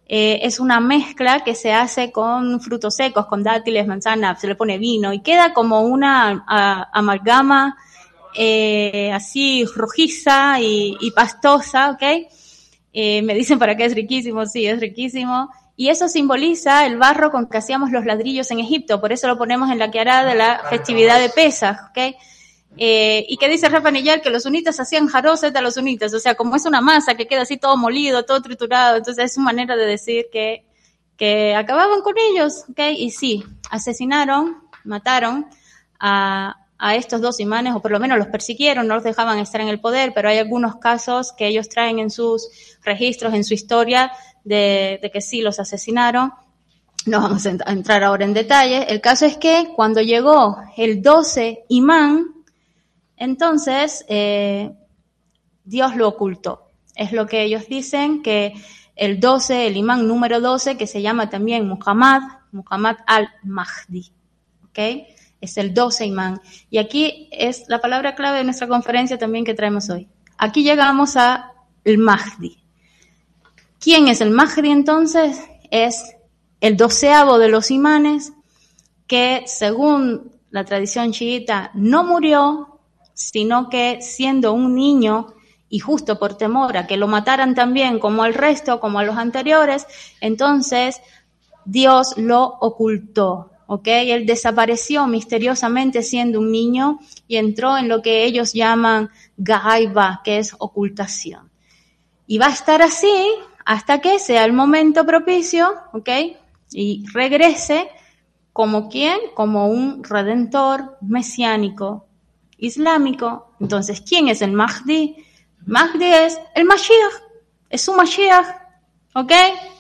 es una mezcla que se hace con frutos secos, con dátiles, manzanas, se le pone vino y queda como una amalgama así rojiza y pastosa, ¿ok? Me dicen para qué es riquísimo, sí, es riquísimo. Y eso simboliza el barro con que hacíamos los ladrillos en Egipto, por eso lo ponemos en la quehará de la festividad de Pesaj, ¿ok? Y que dice Rafa Niyar que los sunitas hacían jaroset a los sunitas, o sea, como es una masa que queda así todo molido, todo triturado, entonces es una manera de decir que acababan con ellos, ¿ok? Y sí, asesinaron, mataron a estos 2 imanes, o por lo menos los persiguieron, no los dejaban estar en el poder, pero hay algunos casos que ellos traen en sus registros, en su historia, de que sí los asesinaron. No vamos a entrar ahora en detalle. El caso es que cuando llegó el 12 imán, entonces Dios lo ocultó. Es lo que ellos dicen, que el 12, el imán número 12, que se llama también Muhammad al-Mahdi, ¿ok? Es el 12 imán. Y aquí es la palabra clave de nuestra conferencia también que traemos hoy. Aquí llegamos a el Mahdi. ¿Quién es el Mahdi entonces? Es el 12avo de los imanes que, según la tradición chiita, no murió, sino que siendo un niño y justo por temor a que lo mataran también como al resto, como a los anteriores, entonces Dios lo ocultó. ¿Ok? Él desapareció misteriosamente siendo un niño y entró en lo que ellos llaman Gaiba, que es ocultación. Y va a estar así hasta que sea el momento propicio, ¿ok? Y regrese como ¿quién? Como un redentor mesiánico islámico. Entonces, ¿quién es el Mahdi? Mahdi es el Mashiach, es su Mashiach, ¿ok?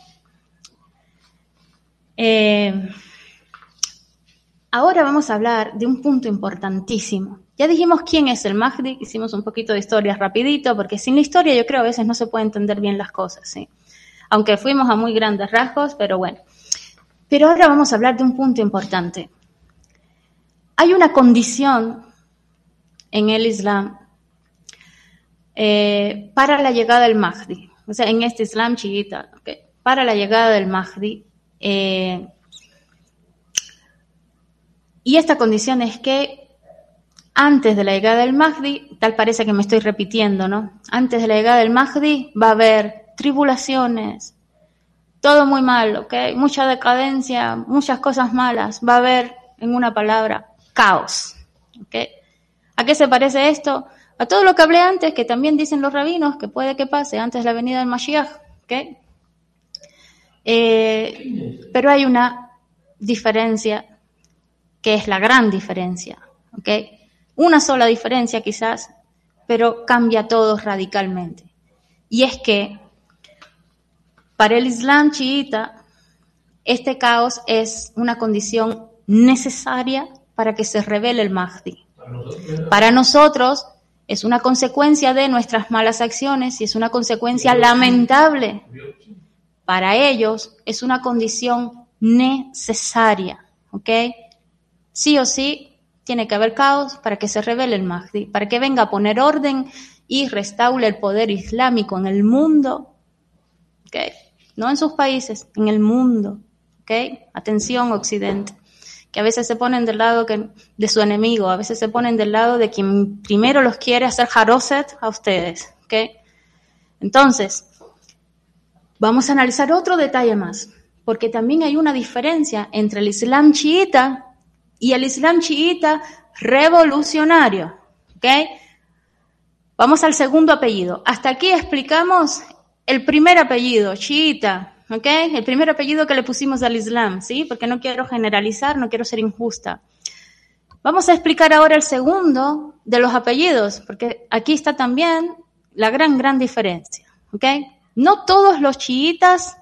Ahora vamos a hablar de un punto importantísimo. Ya dijimos quién es el Mahdi, hicimos un poquito de historia rapidito, porque sin la historia yo creo a veces no se puede entender bien las cosas, ¿sí? Aunque fuimos a muy grandes rasgos, pero bueno. Pero ahora vamos a hablar de un punto importante. Hay una condición en el Islam para la llegada del Mahdi. O sea, en este Islam chiita, ¿okay? Para la llegada del Mahdi. Y esta condición es que antes de la llegada del Mahdi, tal parece que me estoy repitiendo, ¿no? Antes de la llegada del Mahdi va a haber tribulaciones, todo muy mal, ¿ok? Mucha decadencia, muchas cosas malas. Va a haber, en una palabra, caos, ¿ok? ¿A qué se parece esto? A todo lo que hablé antes, que también dicen los rabinos, que puede que pase antes de la venida del Mashiach, ¿ok? Pero hay una diferencia, que es la gran diferencia, ¿ok? Una sola diferencia quizás, pero cambia todo radicalmente. Y es que para el Islam chiita, este caos es una condición necesaria para que se revele el Mahdi. Para nosotros es una consecuencia de nuestras malas acciones y es una consecuencia lamentable. Para ellos es una condición necesaria, ¿ok? Sí o sí tiene que haber caos para que se revele el Mahdi, para que venga a poner orden y restaure el poder islámico en el mundo, ¿ok? No en sus países, en el mundo, ¿ok? Atención, Occidente, que a veces se ponen del lado de su enemigo, a veces se ponen del lado de quien primero los quiere hacer jaroset a ustedes, ¿ok? Entonces, vamos a analizar otro detalle más, porque también hay una diferencia entre el Islam chiita y el Islam chiita revolucionario, ¿ok? Vamos al segundo apellido. Hasta aquí explicamos el primer apellido, chiita, ¿ok? El primer apellido que le pusimos al Islam, ¿sí? Porque no quiero generalizar, no quiero ser injusta. Vamos a explicar ahora el segundo de los apellidos, porque aquí está también la gran diferencia, ¿ok? No todos los chiitas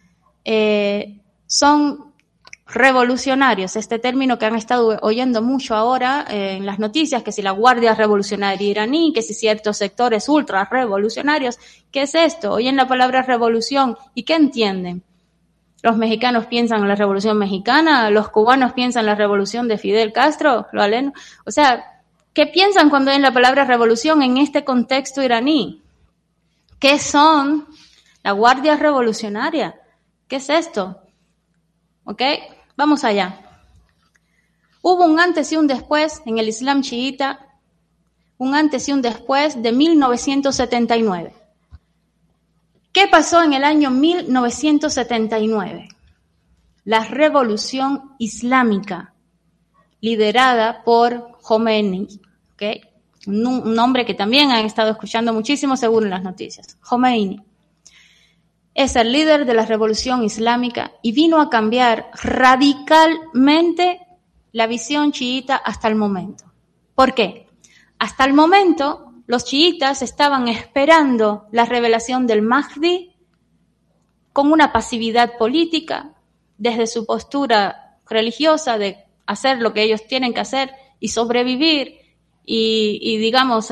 son revolucionarios, este término que han estado oyendo mucho ahora en las noticias, que si la Guardia Revolucionaria iraní, que si ciertos sectores ultra revolucionarios. ¿Qué es esto? Oyen la palabra revolución y ¿qué entienden? Los mexicanos piensan en la revolución mexicana, los cubanos piensan en la revolución de Fidel Castro, o sea, ¿qué piensan cuando oyen la palabra revolución en este contexto iraní? ¿Qué son la Guardia Revolucionaria? ¿Qué es esto? ¿Ok? Vamos allá. Hubo un antes y un después en el Islam chiita, un antes y un después de 1979. ¿Qué pasó en el año 1979? La revolución islámica, liderada por Khomeini, ¿okay? Un nombre que también han estado escuchando muchísimo según las noticias. Khomeini es el líder de la revolución islámica y vino a cambiar radicalmente la visión chiita hasta el momento. ¿Por qué? Hasta el momento, los chiitas estaban esperando la revelación del Mahdi con una pasividad política, desde su postura religiosa de hacer lo que ellos tienen que hacer y sobrevivir y digamos,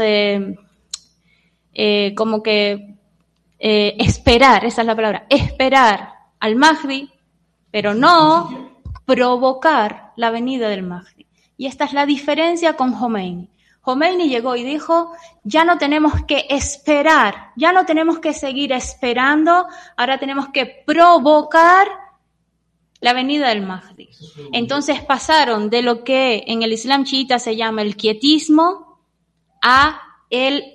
como que esperar, esa es la palabra, esperar al Mahdi, pero no provocar la venida del Mahdi. Y esta es la diferencia con Khomeini. Khomeini llegó y dijo, ya no tenemos que esperar, ya no tenemos que seguir esperando, ahora tenemos que provocar la venida del Mahdi. Entonces pasaron de lo que en el Islam chiita se llama el quietismo a el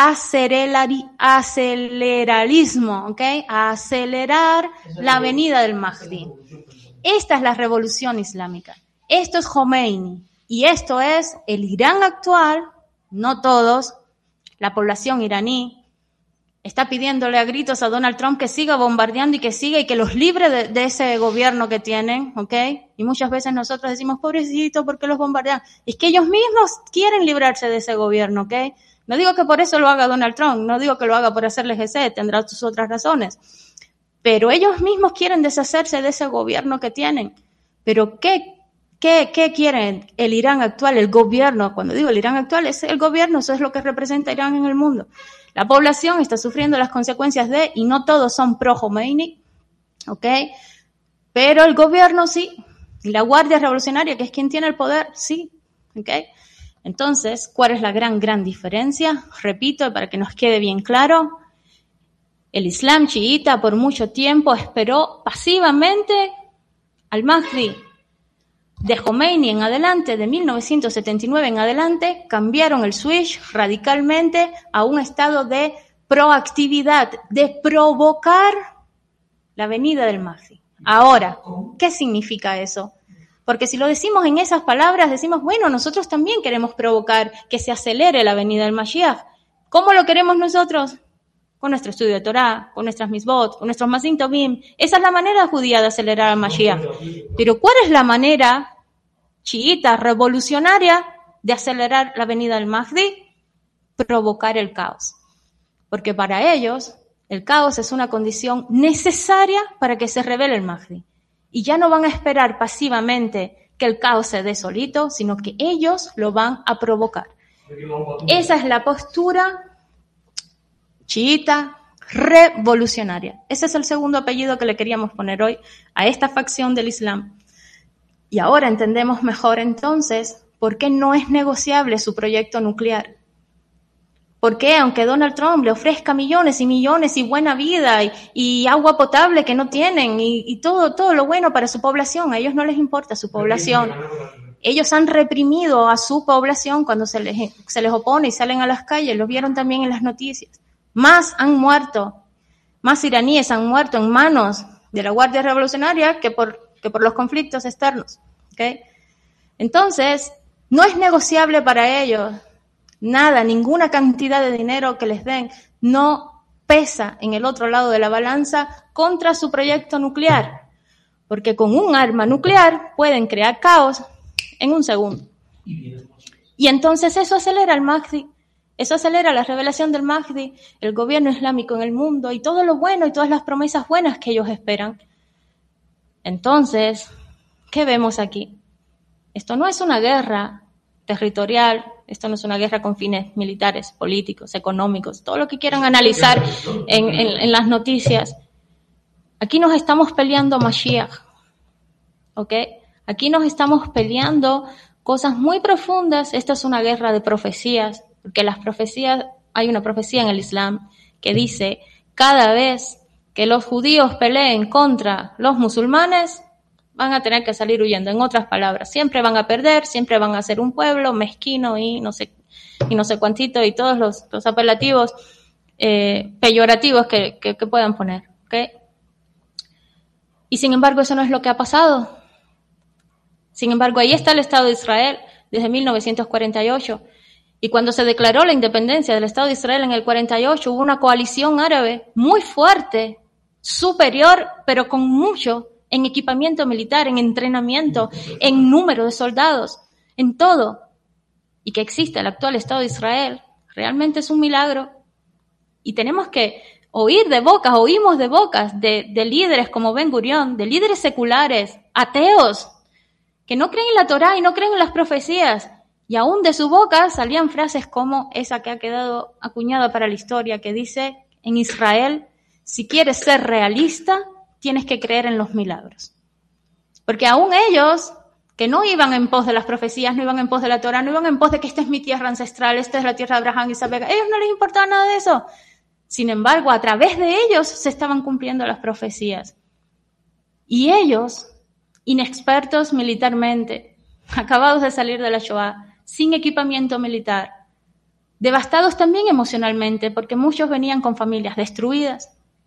aceleralismo, ¿ok? A acelerar la venida del Mahdi. Esta es la revolución islámica. Esto es Khomeini. Y esto es el Irán actual, no todos, la población iraní está pidiéndole a gritos a Donald Trump que siga bombardeando y que los libre de ese gobierno que tienen, ¿ok? Y muchas veces nosotros decimos, pobrecito, ¿por qué los bombardean? Es que ellos mismos quieren librarse de ese gobierno, ¿ok? No digo que por eso lo haga Donald Trump, no digo que lo haga por hacerle GC, tendrá sus otras razones. Pero ellos mismos quieren deshacerse de ese gobierno que tienen. Pero ¿qué quieren el Irán actual, el gobierno? Cuando digo el Irán actual, es el gobierno, eso es lo que representa Irán en el mundo. La población está sufriendo las consecuencias y no todos son pro-Khomeini, ¿ok? Pero el gobierno sí, y la Guardia Revolucionaria, que es quien tiene el poder, sí, ¿ok? Entonces, ¿cuál es la gran diferencia? Repito, para que nos quede bien claro, el Islam chiita por mucho tiempo esperó pasivamente al Mahdi. De Khomeini en adelante, de 1979 en adelante, cambiaron el switch radicalmente a un estado de proactividad, de provocar la venida del Mahdi. Ahora, ¿qué significa eso? Porque si lo decimos en esas palabras, decimos, bueno, nosotros también queremos provocar que se acelere la venida del Mashiach. ¿Cómo lo queremos nosotros? Con nuestro estudio de Torah, con nuestras misbot, con nuestros masin tovim. Esa es la manera judía de acelerar al Mashiach. Pero ¿cuál es la manera chiita, revolucionaria, de acelerar la venida del Mahdi? Provocar el caos. Porque para ellos, el caos es una condición necesaria para que se revele el Mahdi. Y ya no van a esperar pasivamente que el caos se dé solito, sino que ellos lo van a provocar. Esa es la postura chiita revolucionaria. Ese es el segundo apellido que le queríamos poner hoy a esta facción del Islam. Y ahora entendemos mejor entonces por qué no es negociable su proyecto nuclear. ¿Por qué? Aunque Donald Trump le ofrezca millones y millones y buena vida y agua potable que no tienen y todo lo bueno para su población, a ellos no les importa su población. Ellos han reprimido a su población cuando se les opone y salen a las calles, lo vieron también en las noticias. Más iraníes han muerto en manos de la Guardia Revolucionaria que por los conflictos externos. ¿Okay? Entonces, no es negociable para ellos. Nada, ninguna cantidad de dinero que les den no pesa en el otro lado de la balanza contra su proyecto nuclear. Porque con un arma nuclear pueden crear caos en un segundo. Y entonces eso acelera al Mahdi. Eso acelera la revelación del Mahdi, el gobierno islámico en el mundo y todo lo bueno y todas las promesas buenas que ellos esperan. Entonces, ¿qué vemos aquí? Esto no es una guerra territorial, esto no es una guerra con fines militares, políticos, económicos, todo lo que quieran analizar en las noticias. Aquí nos estamos peleando Mashiach, ¿ok? Aquí nos estamos peleando cosas muy profundas. Esta es una guerra de profecías, porque las profecías, hay una profecía en el Islam que dice, cada vez que los judíos peleen contra los musulmanes, van a tener que salir huyendo. En otras palabras, siempre van a perder, siempre van a ser un pueblo mezquino y no sé cuántito, y todos los apelativos peyorativos que puedan poner, ¿okay? Y sin embargo, eso no es lo que ha pasado. Sin embargo, ahí está el Estado de Israel desde 1948. Y cuando se declaró la independencia del Estado de Israel en el 48, hubo una coalición árabe muy fuerte, superior, pero con mucho en equipamiento militar, en entrenamiento, en número de soldados, en todo. Y que existe el actual Estado de Israel, realmente es un milagro. Y tenemos que oímos de bocas de líderes como Ben Gurión, de líderes seculares, ateos, que no creen en la Torá y no creen en las profecías. Y aún de su boca salían frases como esa que ha quedado acuñada para la historia, que dice, en Israel, si quieres ser realista, tienes que creer en los milagros. Porque aún ellos, que no iban en pos de las profecías, no iban en pos de la Torá, no iban en pos de que esta es mi tierra ancestral, esta es la tierra de Abraham y Isaac, a ellos no les importaba nada de eso. Sin embargo, a través de ellos se estaban cumpliendo las profecías. Y ellos, inexpertos militarmente, acabados de salir de la Shoah, sin equipamiento militar, devastados también emocionalmente, porque muchos venían con familias destruidas.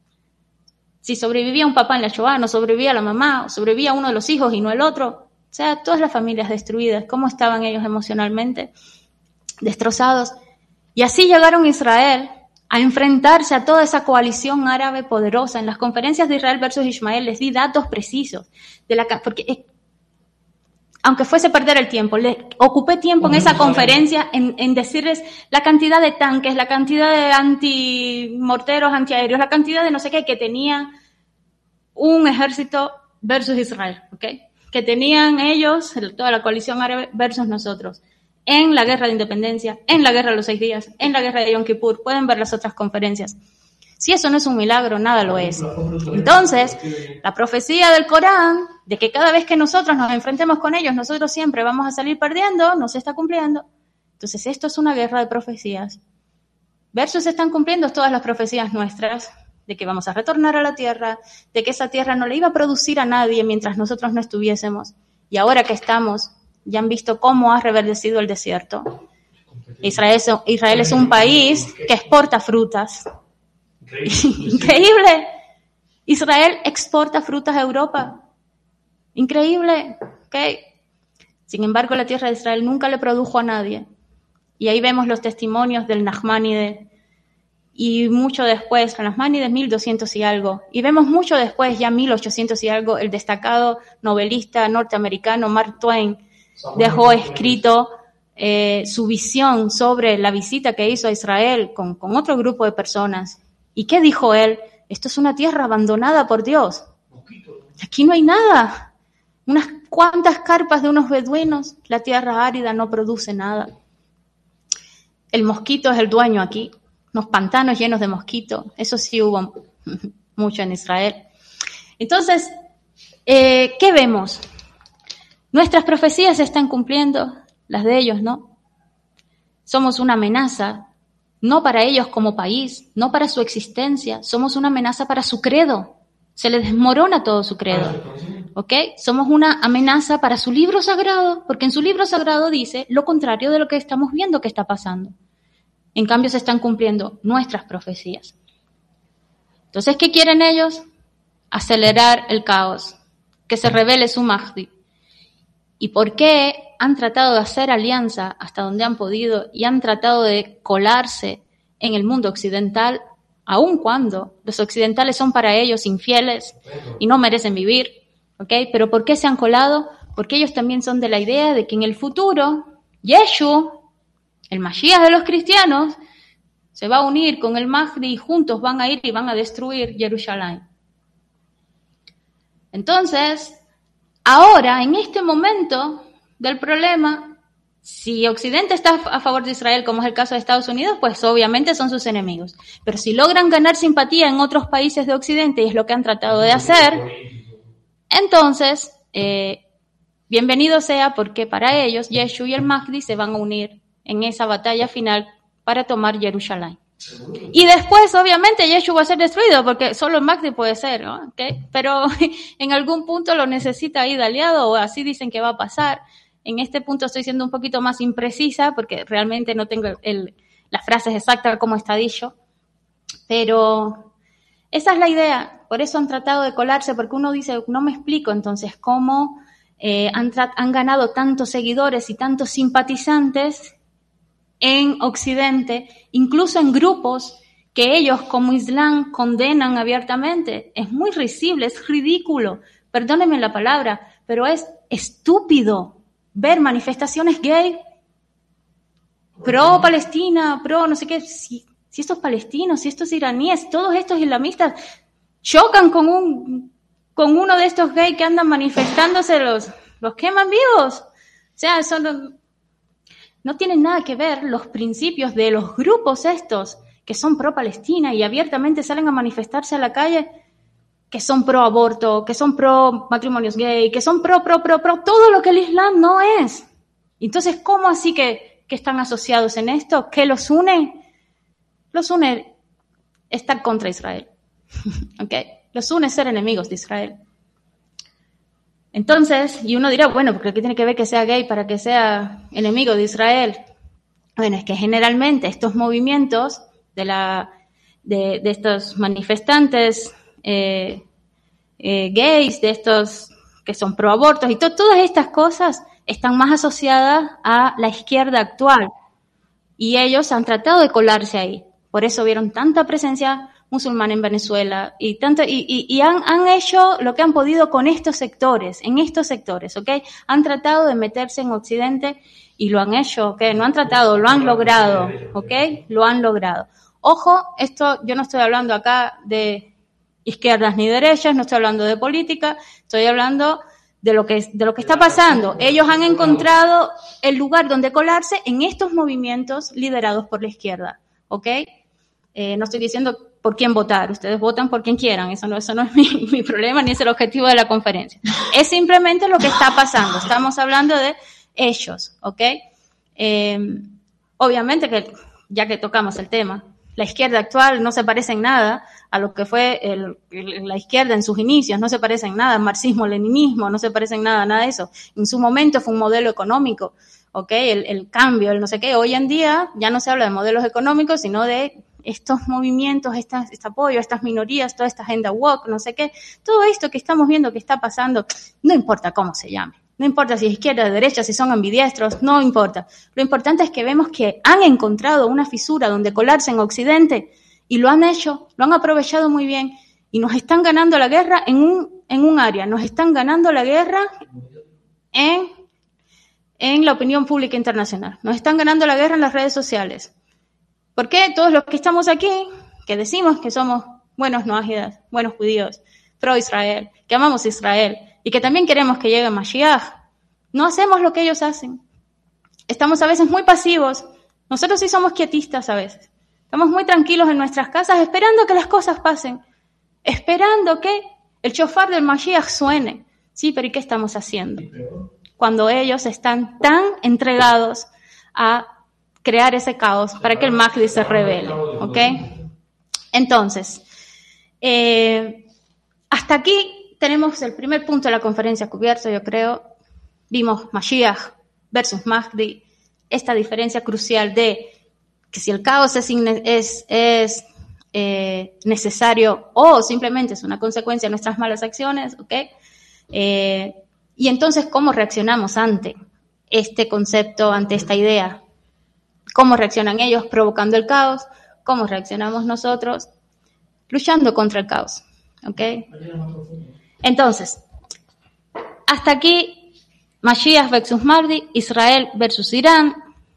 Si sobrevivía un papá en la Shoah, no sobrevivía la mamá, o sobrevivía uno de los hijos y no el otro. O sea, todas las familias destruidas. ¿Cómo estaban ellos emocionalmente? Destrozados. Y así llegaron a Israel a enfrentarse a toda esa coalición árabe poderosa. En las conferencias de Israel versus Ismael les di datos precisos, porque aunque fuese perder el tiempo, les ocupé tiempo en esa conferencia en decirles la cantidad de tanques, la cantidad de antimorteros, antiaéreos, la cantidad de no sé qué que tenía un ejército versus Israel, ¿ok? Que tenían ellos, toda la coalición árabe versus nosotros, en la guerra de independencia, en la guerra de los 6 días, en la guerra de Yom Kippur. Pueden ver las otras conferencias. Si eso no es un milagro, nada lo es. Entonces, la profecía del Corán, de que cada vez que nosotros nos enfrentemos con ellos, nosotros siempre vamos a salir perdiendo, no se está cumpliendo. Entonces, esto es una guerra de profecías. Versus se están cumpliendo todas las profecías nuestras, de que vamos a retornar a la tierra, de que esa tierra no le iba a producir a nadie mientras nosotros no estuviésemos. Y ahora que estamos, ya han visto cómo ha reverdecido el desierto. Israel es un país que exporta frutas. Increíble. Israel exporta frutas a Europa. Increíble. Okay. Sin embargo, la tierra de Israel nunca le produjo a nadie. Y ahí vemos los testimonios del Nachmanides. Y mucho después, el Nachmanides 1200 y algo. Y vemos mucho después, ya 1800 y algo, el destacado novelista norteamericano Mark Twain dejó escrito su visión sobre la visita que hizo a Israel con otro grupo de personas. ¿Y qué dijo él? Esto es una tierra abandonada por Dios. Aquí no hay nada. Unas cuantas carpas de unos beduinos. La tierra árida no produce nada. El mosquito es el dueño aquí. Unos pantanos llenos de mosquitos. Eso sí hubo mucho en Israel. Entonces, ¿qué vemos? Nuestras profecías se están cumpliendo, las de ellos no. Somos una amenaza, no para ellos como país, no para su existencia, somos una amenaza para su credo. Se les desmorona todo su credo. ¿Ok? Somos una amenaza para su libro sagrado, porque en su libro sagrado dice lo contrario de lo que estamos viendo que está pasando. En cambio, se están cumpliendo nuestras profecías. Entonces, ¿qué quieren ellos? Acelerar el caos, que se revele su Mahdi. ¿Y por qué han tratado de hacer alianza hasta donde han podido y han tratado de colarse en el mundo occidental, aun cuando los occidentales son para ellos infieles y no merecen vivir? ¿Ok? ¿Pero por qué se han colado? Porque ellos también son de la idea de que en el futuro, Yeshu, el Mashiach de los cristianos, se va a unir con el Mahdi y juntos van a ir y van a destruir Jerusalén. Entonces, ahora, en este momento del problema, si Occidente está a favor de Israel, como es el caso de Estados Unidos, pues obviamente son sus enemigos. Pero si logran ganar simpatía en otros países de Occidente, y es lo que han tratado de hacer, entonces, bienvenido sea, porque para ellos, Yeshu y el Mahdi se van a unir en esa batalla final para tomar Jerusalén. Y después, obviamente, Yeshu va a ser destruido, porque solo Mahdi puede ser, ¿no? ¿Okay? Pero en algún punto lo necesita ahí de aliado, o así dicen que va a pasar. En este punto estoy siendo un poquito más imprecisa, porque realmente no tengo las frases exactas como está dicho. Pero esa es la idea. Por eso han tratado de colarse, porque uno dice, no me explico entonces cómo han ganado tantos seguidores y tantos simpatizantes en Occidente, incluso en grupos que ellos como Islam condenan abiertamente. Es muy risible, es ridículo, perdónenme la palabra, pero es estúpido ver manifestaciones gay, pro Palestina, pro no sé qué, si estos palestinos, si estos iraníes, todos estos islamistas chocan con uno de estos gays que andan manifestándose, los queman vivos. O sea, eso no tienen nada que ver los principios de los grupos estos que son pro Palestina y abiertamente salen a manifestarse a la calle, que son pro aborto, que son pro matrimonios gay, que son pro, todo lo que el Islam no es. Entonces, ¿cómo así que están asociados en esto? ¿Qué los une? Los une estar contra Israel. ¿Okay? Los une ser enemigos de Israel. Entonces, y uno dirá, bueno, porque ¿qué tiene que ver que sea gay para que sea enemigo de Israel? Bueno, es que generalmente estos movimientos de estos manifestantes gays, de estos que son pro abortos y todas estas cosas están más asociadas a la izquierda actual. Y ellos han tratado de colarse ahí. Por eso vieron tanta presencia musulmana en Venezuela y han hecho lo que han podido con estos sectores, ¿ok? Han tratado de meterse en Occidente y lo han hecho, ¿ok? No han tratado, lo han logrado, ¿ok? Lo han logrado. Ojo, esto yo no estoy hablando acá de izquierdas ni derechas, no estoy hablando de política, estoy hablando de lo que está pasando. Ellos han encontrado el lugar donde colarse en estos movimientos liderados por la izquierda, ¿ok? No estoy diciendo por quién votar, ustedes votan por quien quieran, eso no es mi problema ni es el objetivo de la conferencia. Es simplemente lo que está pasando, estamos hablando de ellos, ¿ok? Obviamente que, ya que tocamos el tema, la izquierda actual no se parece en nada a lo que fue la izquierda en sus inicios, no se parece en nada al marxismo-leninismo, no se parece en nada de eso. En su momento fue un modelo económico, ¿ok? El cambio, el no sé qué. Hoy en día ya no se habla de modelos económicos, sino de estos movimientos, este apoyo a estas minorías, toda esta agenda woke, no sé qué. Todo esto que estamos viendo que está pasando, no importa cómo se llame. No importa si es izquierda, derecha, si son ambidiestros, no importa. Lo importante es que vemos que han encontrado una fisura donde colarse en Occidente y lo han hecho, lo han aprovechado muy bien y nos están ganando la guerra en un área, nos están ganando la guerra en la opinión pública internacional, nos están ganando la guerra en las redes sociales. ¿Por qué? Todos los que estamos aquí, que decimos que somos buenos noágidas, buenos judíos, pro-Israel, que amamos Israel, y que también queremos que llegue Mashiach, no hacemos lo que ellos hacen. Estamos a veces muy pasivos. Nosotros sí somos quietistas a veces. Estamos muy tranquilos en nuestras casas esperando que las cosas pasen. Esperando que el shofar del Mashiach suene. Sí, pero ¿y qué estamos haciendo? Cuando ellos están tan entregados a crear ese caos para que el Mahdi se revele. ¿Ok? Entonces, hasta aquí tenemos el primer punto de la conferencia cubierto, yo creo. Vimos Mashiach versus Mahdi, esta diferencia crucial de que si el caos es necesario o simplemente es una consecuencia de nuestras malas acciones, ¿ok? Y entonces, ¿cómo reaccionamos ante este concepto, ante esta idea? ¿Cómo reaccionan ellos provocando el caos? ¿Cómo reaccionamos nosotros luchando contra el caos? ¿Ok? Entonces, hasta aquí, Mashiach versus Mahdi, Israel versus Irán.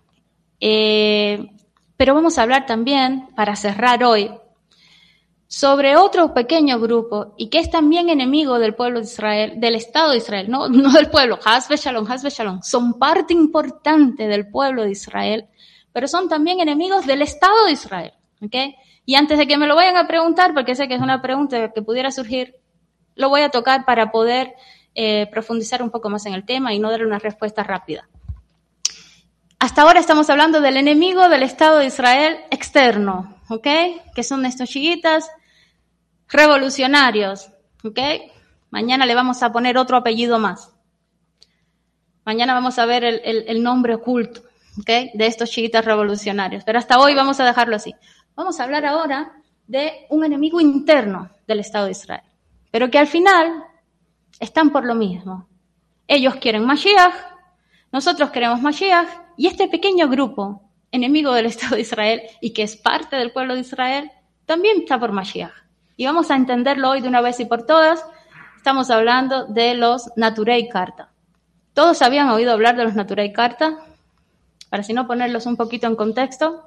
Pero vamos a hablar también, para cerrar hoy, sobre otro pequeño grupo y que es también enemigo del pueblo de Israel, del Estado de Israel, no del pueblo, Haz Veshalom, son parte importante del pueblo de Israel, pero son también enemigos del Estado de Israel, ¿ok? Y antes de que me lo vayan a preguntar, porque sé que es una pregunta que pudiera surgir, lo voy a tocar para poder profundizar un poco más en el tema y no darle una respuesta rápida. hasta ahora estamos hablando del enemigo del Estado de Israel externo, ¿ok? Que son estos chiitas revolucionarios, ¿ok? Mañana le vamos a poner otro apellido más. Mañana vamos a ver el nombre oculto, ¿ok? De estos chiitas revolucionarios. Pero hasta hoy vamos a dejarlo así. Vamos a hablar ahora de un enemigo interno del Estado de Israel, pero que al final están por lo mismo. Ellos quieren Mashiach, nosotros queremos Mashiach, y este pequeño grupo, enemigo del Estado de Israel y que es parte del pueblo de Israel, también está por Mashiach. Y vamos a entenderlo hoy de una vez y por todas. Estamos hablando de los Naturei Karta. ¿Todos habían oído hablar de los Naturei Karta? Para si no ponerlos un poquito en contexto.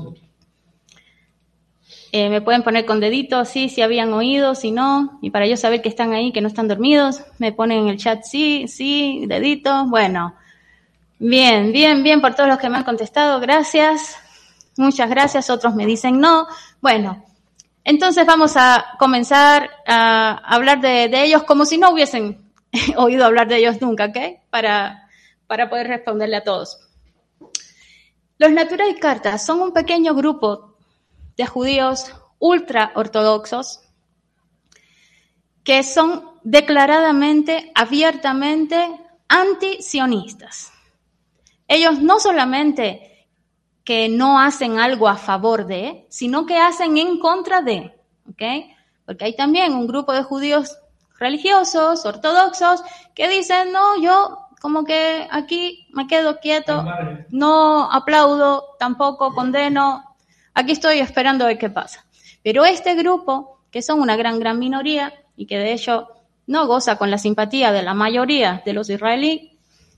Me pueden poner con dedito, sí, si habían oído, si no, y para yo saber que están ahí, que no están dormidos, me ponen en el chat sí, dedito, bueno, bien, por todos los que me han contestado, gracias, muchas gracias, otros me dicen no, bueno, entonces vamos a comenzar a hablar de ellos como si no hubiesen oído hablar de ellos nunca, ¿ok? Para poder responderle a todos. Los Naturei Karta son un pequeño grupo de judíos ultra ortodoxos que son declaradamente, abiertamente anti-sionistas. Ellos no solamente que no hacen algo a favor de, sino que hacen en contra de, ¿ok? Porque hay también un grupo de judíos religiosos, ortodoxos, que dicen, no, yo como que aquí me quedo quieto, no aplaudo, tampoco condeno, aquí estoy esperando a ver qué pasa. Pero este grupo, que son una gran minoría y que de hecho no goza con la simpatía de la mayoría de los israelíes,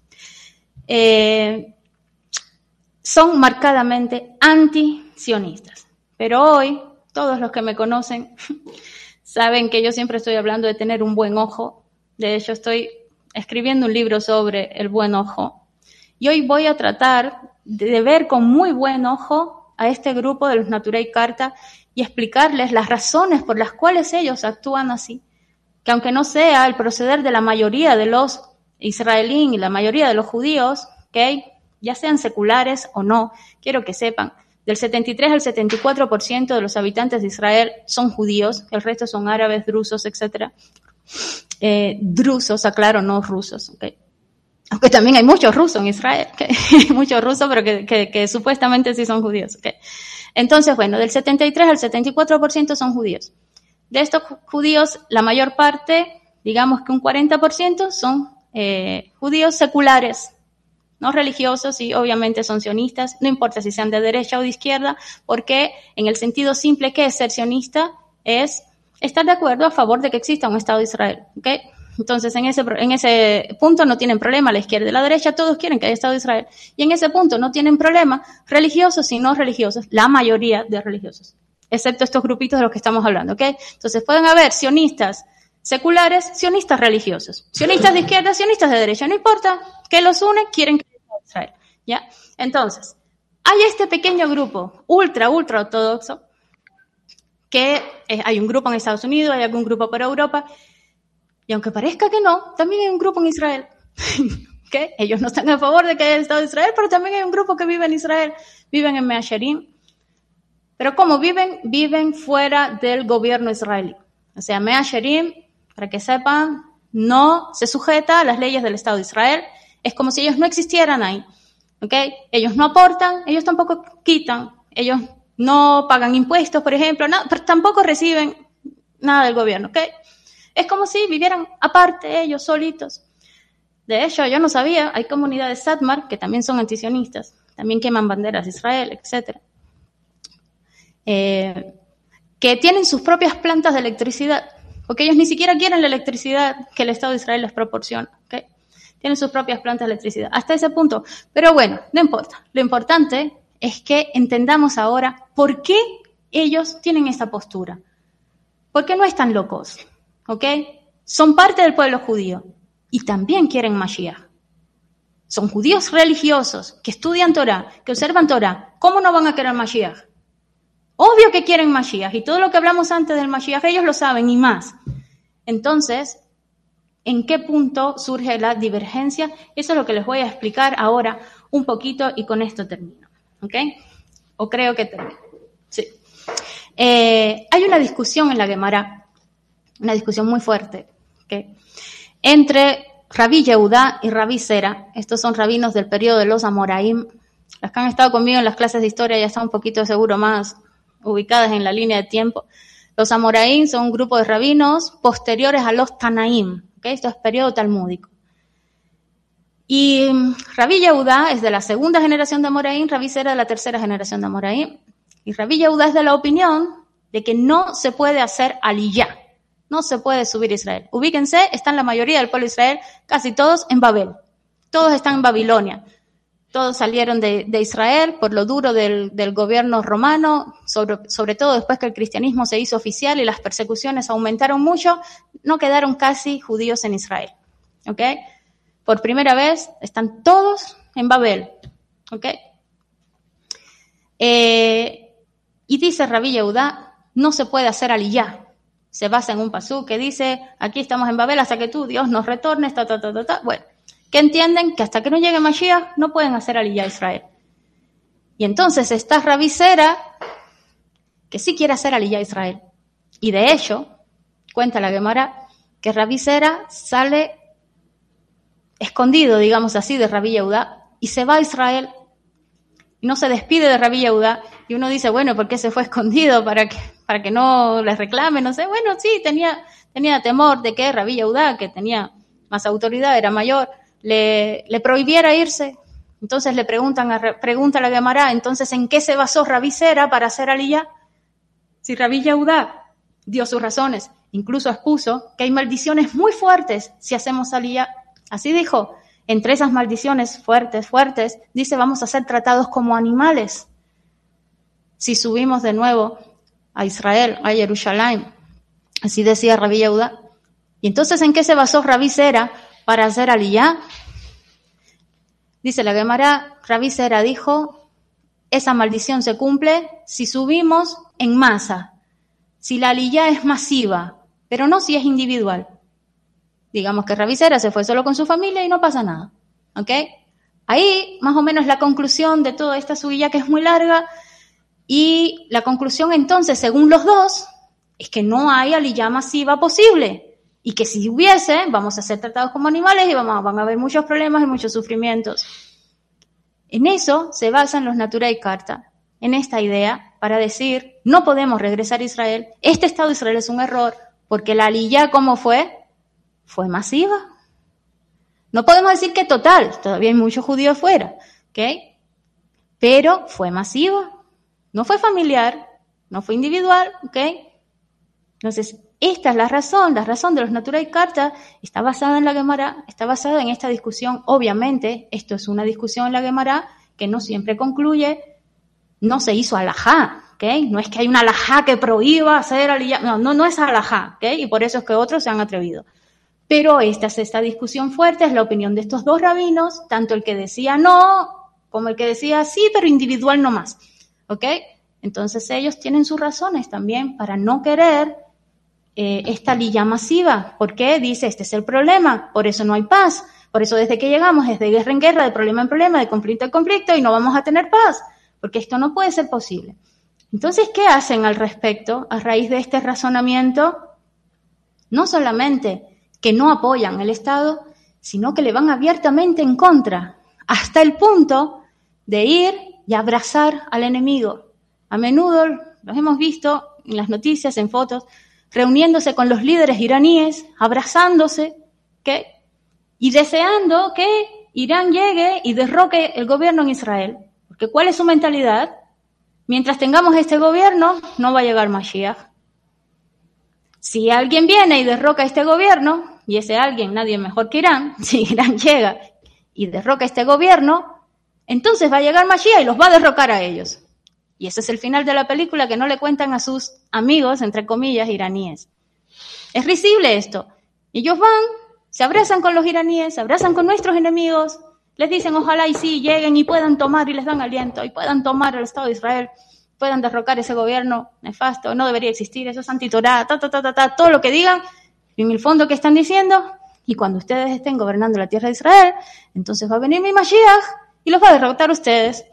son marcadamente anti-sionistas. Pero hoy, todos los que me conocen saben que yo siempre estoy hablando de tener un buen ojo. De hecho, estoy escribiendo un libro sobre el buen ojo. Y hoy voy a tratar de ver con muy buen ojo a este grupo de los Naturei Karta y explicarles las razones por las cuales ellos actúan así. Que aunque no sea el proceder de la mayoría de los israelíes y la mayoría de los judíos, ¿okay? Ya sean seculares o no, quiero que sepan, del 73 al 74% de los habitantes de Israel son judíos, el resto son árabes, drusos, etc. Drusos, aclaro, no rusos, ¿okay? Aunque también hay muchos rusos en Israel, ¿okay? Muchos rusos, pero que supuestamente sí son judíos, ¿okay? Entonces, bueno, del 73 al 74% son judíos. De estos judíos, la mayor parte, digamos que un 40% son judíos seculares, no religiosos, y obviamente son sionistas, no importa si sean de derecha o de izquierda, porque en el sentido simple que es ser sionista es estar de acuerdo a favor de que exista un Estado de Israel, ¿okay? Entonces, en ese punto no tienen problema la izquierda y la derecha, todos quieren que haya Estado de Israel. Y en ese punto no tienen problema religiosos y no religiosos, la mayoría de religiosos, excepto estos grupitos de los que estamos hablando, ¿ok? Entonces, pueden haber sionistas seculares, sionistas religiosos, sionistas de izquierda, sionistas de derecha, no importa, ¿qué los une? Quieren que haya Estado de Israel, ¿ya? Entonces, hay este pequeño grupo ultra ortodoxo, que hay un grupo en Estados Unidos, hay algún grupo por Europa, y aunque parezca que no, también hay un grupo en Israel. ¿Okay? Ellos no están a favor de que haya el Estado de Israel, pero también hay un grupo que vive en Israel, viven en Mea Shearim. Pero ¿cómo viven? Viven fuera del gobierno israelí. O sea, Mea Shearim, para que sepan, no se sujeta a las leyes del Estado de Israel. Es como si ellos no existieran ahí. ¿Okay? Ellos no aportan, ellos tampoco quitan, ellos no pagan impuestos, por ejemplo, no, pero tampoco reciben nada del gobierno. ¿Okay? Es como si vivieran aparte ellos solitos. De hecho, yo no sabía, hay comunidades Satmar que también son antisionistas, también queman banderas de Israel, etc. Que tienen sus propias plantas de electricidad, porque ellos ni siquiera quieren la electricidad que el Estado de Israel les proporciona. ¿Okay? Tienen sus propias plantas de electricidad, hasta ese punto. Pero bueno, no importa. Lo importante es que entendamos ahora por qué ellos tienen esa postura. ¿Por qué no están locos? ¿Ok? Son parte del pueblo judío y también quieren Mashiach. Son judíos religiosos que estudian Torah, que observan Torah. ¿Cómo no van a querer Mashiach? Obvio que quieren Mashiach y todo lo que hablamos antes del Mashiach ellos lo saben y más. Entonces, ¿en qué punto surge la divergencia? Eso es lo que les voy a explicar ahora. un poquito y con esto termino, ¿ok? O creo que termino, sí. Hay una discusión en la Gemara, una discusión muy fuerte, ¿ok? Entre Rabí Yehudá y Rabí Zera. Estos son rabinos del periodo de los Amoraim. Las que han estado conmigo en las clases de historia ya están un poquito seguro más ubicadas en la línea de tiempo. Los Amoraim son un grupo de rabinos posteriores a los Tanaim, ¿okay? Esto es periodo talmúdico. Y Rabí Yehudá es de la segunda generación de Amoraim, Rabí Zera de la tercera generación de Amoraim. Y Rabí Yehudá es de la opinión de que no se puede hacer aliyá, no se puede subir a Israel. Ubíquense, están la mayoría del pueblo de Israel, casi todos en Babel, todos están en Babilonia. Todos salieron de Israel por lo duro del gobierno romano, sobre todo después que el cristianismo se hizo oficial y las persecuciones aumentaron mucho, no quedaron casi judíos en Israel. ¿Ok? Por primera vez están todos en Babel. ¿Ok? Y dice Rabí Yehudá, no se puede hacer aliyá. Se basa en un pasú que dice, aquí estamos en Babel hasta que tú, Dios, nos retornes, Bueno. Que entienden que hasta que no llegue Mashiach no pueden hacer aliyá a Israel. Y entonces está Rabí Zera, que sí quiere hacer aliyá a Israel. Y de hecho, cuenta la Gemara, que Rabí Zera sale escondido, digamos así, de Rabí Yehudá, y se va a Israel. Y no se despide de Rabí Yehudá. Y uno dice, bueno, ¿por qué se fue escondido? ¿Para que no les reclame? No sé. Bueno, sí, tenía temor de que Rabí Yehudá, que tenía más autoridad, era mayor, le prohibiera irse. Entonces le pregunta a la Gemara, entonces, ¿en qué se basó Rabí Zera para hacer aliyá? Si Rabí Yehudá dio sus razones, incluso expuso que hay maldiciones muy fuertes si hacemos aliyá. Así dijo, entre esas maldiciones fuertes, dice, vamos a ser tratados como animales si subimos de nuevo a Israel, a Jerusalén. Así decía Rabí Yehudá. Y entonces, ¿en qué se basó Rabí Zera para hacer aliyá? Dice la Gemara, Rabí Zera dijo, esa maldición se cumple si subimos en masa, si la aliyá es masiva, pero no si es individual. Digamos que Rabí Zera se fue solo con su familia y no pasa nada, ¿ok? Ahí, más o menos, la conclusión de toda esta subida que es muy larga, y la conclusión entonces, según los dos, es que no hay aliyá masiva posible. Y que si hubiese, vamos a ser tratados como animales y van a haber muchos problemas y muchos sufrimientos. En eso se basan los Naturei Karta, en esta idea, para decir, no podemos regresar a Israel, este Estado de Israel es un error, porque la aliyá, ¿cómo fue? Fue masiva. No podemos decir que total, todavía hay muchos judíos fuera, ¿ok? Pero fue masiva, no fue familiar, no fue individual, ¿ok? Entonces, esta es la razón de los Naturei Karta, está basada en la Gemara, está basada en esta discusión. Obviamente, esto es una discusión en la Gemara que no siempre concluye, no se hizo alajá, ¿ok? No es que hay una alajá que prohíba hacer aliyá, no es alajá, ¿ok? Y por eso es que otros se han atrevido. Pero esta discusión fuerte es la opinión de estos dos rabinos, tanto el que decía no, como el que decía sí, pero individual no más, ¿ok? Entonces ellos tienen sus razones también para no querer esta aliyá masiva. ¿Por qué? Dice, este es el problema, por eso no hay paz, por eso desde que llegamos es de guerra en guerra, de problema en problema, de conflicto en conflicto y no vamos a tener paz, porque esto no puede ser posible. Entonces, ¿qué hacen al respecto a raíz de este razonamiento? No solamente que no apoyan el Estado, sino que le van abiertamente en contra, hasta el punto de ir y abrazar al enemigo. A menudo los hemos visto en las noticias, en fotos, reuniéndose con los líderes iraníes, abrazándose, ¿okay? Y deseando que Irán llegue y derroque el gobierno en Israel. Porque ¿cuál es su mentalidad? Mientras tengamos este gobierno, no va a llegar Mashiach. Si alguien viene y derroca este gobierno, y ese alguien nadie mejor que Irán, si Irán llega y derroca este gobierno, entonces va a llegar Mashiach y los va a derrocar a ellos. Y ese es el final de la película que no le cuentan a sus amigos, entre comillas, iraníes. Es risible esto. Ellos van, se abrazan con los iraníes, se abrazan con nuestros enemigos, les dicen ojalá y sí lleguen y puedan tomar, y les dan aliento, y puedan tomar el Estado de Israel, puedan derrocar ese gobierno nefasto, no debería existir, eso es antitorá, todo lo que digan, y en el fondo ¿qué están diciendo? Y cuando ustedes estén gobernando la tierra de Israel, entonces va a venir mi Mashiach, y los va a derrotar a ustedes.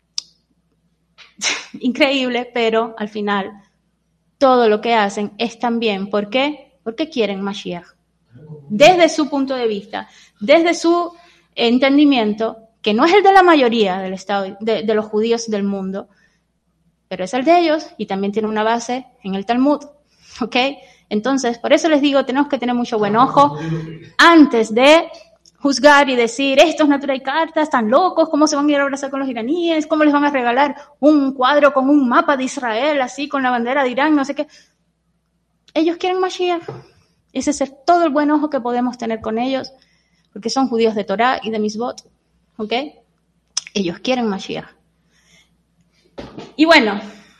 Increíble, pero al final todo lo que hacen es también, ¿por qué? Porque quieren Mashiach. Desde su punto de vista, desde su entendimiento, que no es el de la mayoría del estado, de los judíos del mundo, pero es el de ellos y también tiene una base en el Talmud, ¿ok? Entonces, por eso les digo, tenemos que tener mucho buen ojo antes de juzgar y decir, estos Natural Carta están locos, ¿cómo se van a ir a abrazar con los iraníes? ¿Cómo les van a regalar un cuadro con un mapa de Israel, así, con la bandera de Irán, no sé qué? Ellos quieren Mashiach. Ese es todo el buen ojo que podemos tener con ellos, porque son judíos de Torah y de Misbot, ¿ok? Ellos quieren Mashiach. Y bueno,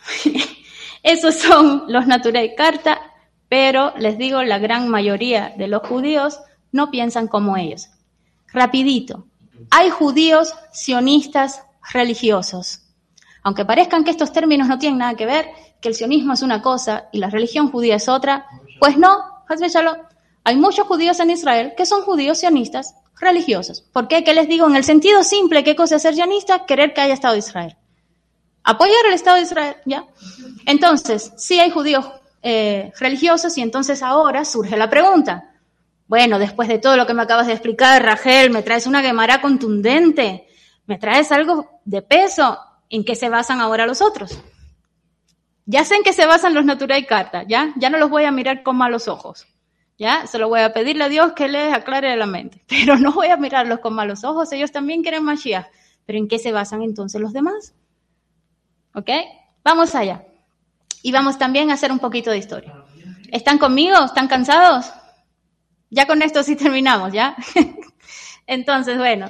esos son los Natural Carta, pero les digo, la gran mayoría de los judíos no piensan como ellos. Rapidito, hay judíos sionistas religiosos. Aunque parezcan que estos términos no tienen nada que ver, que el sionismo es una cosa y la religión judía es otra, pues no, hay muchos judíos en Israel que son judíos sionistas religiosos. ¿Por qué? ¿Qué les digo? En el sentido simple, ¿qué cosa es ser sionista? Querer que haya Estado de Israel. Apoyar el Estado de Israel, ¿ya? Entonces, sí hay judíos religiosos y entonces ahora surge la pregunta. Bueno, después de todo lo que me acabas de explicar, Rachel, me traes una Gemara contundente, me traes algo de peso. ¿En qué se basan ahora los otros? Ya sé en qué se basan los Natural Carta, ¿ya? Ya no los voy a mirar con malos ojos, ¿ya? Se lo voy a pedirle a Dios que les aclare la mente, pero no voy a mirarlos con malos ojos, ellos también quieren Mashiach. ¿Pero en qué se basan entonces los demás? ¿Ok? Vamos allá. Y vamos también a hacer un poquito de historia. ¿Están conmigo? ¿Están cansados? Ya con esto sí terminamos, ¿ya? Entonces, bueno.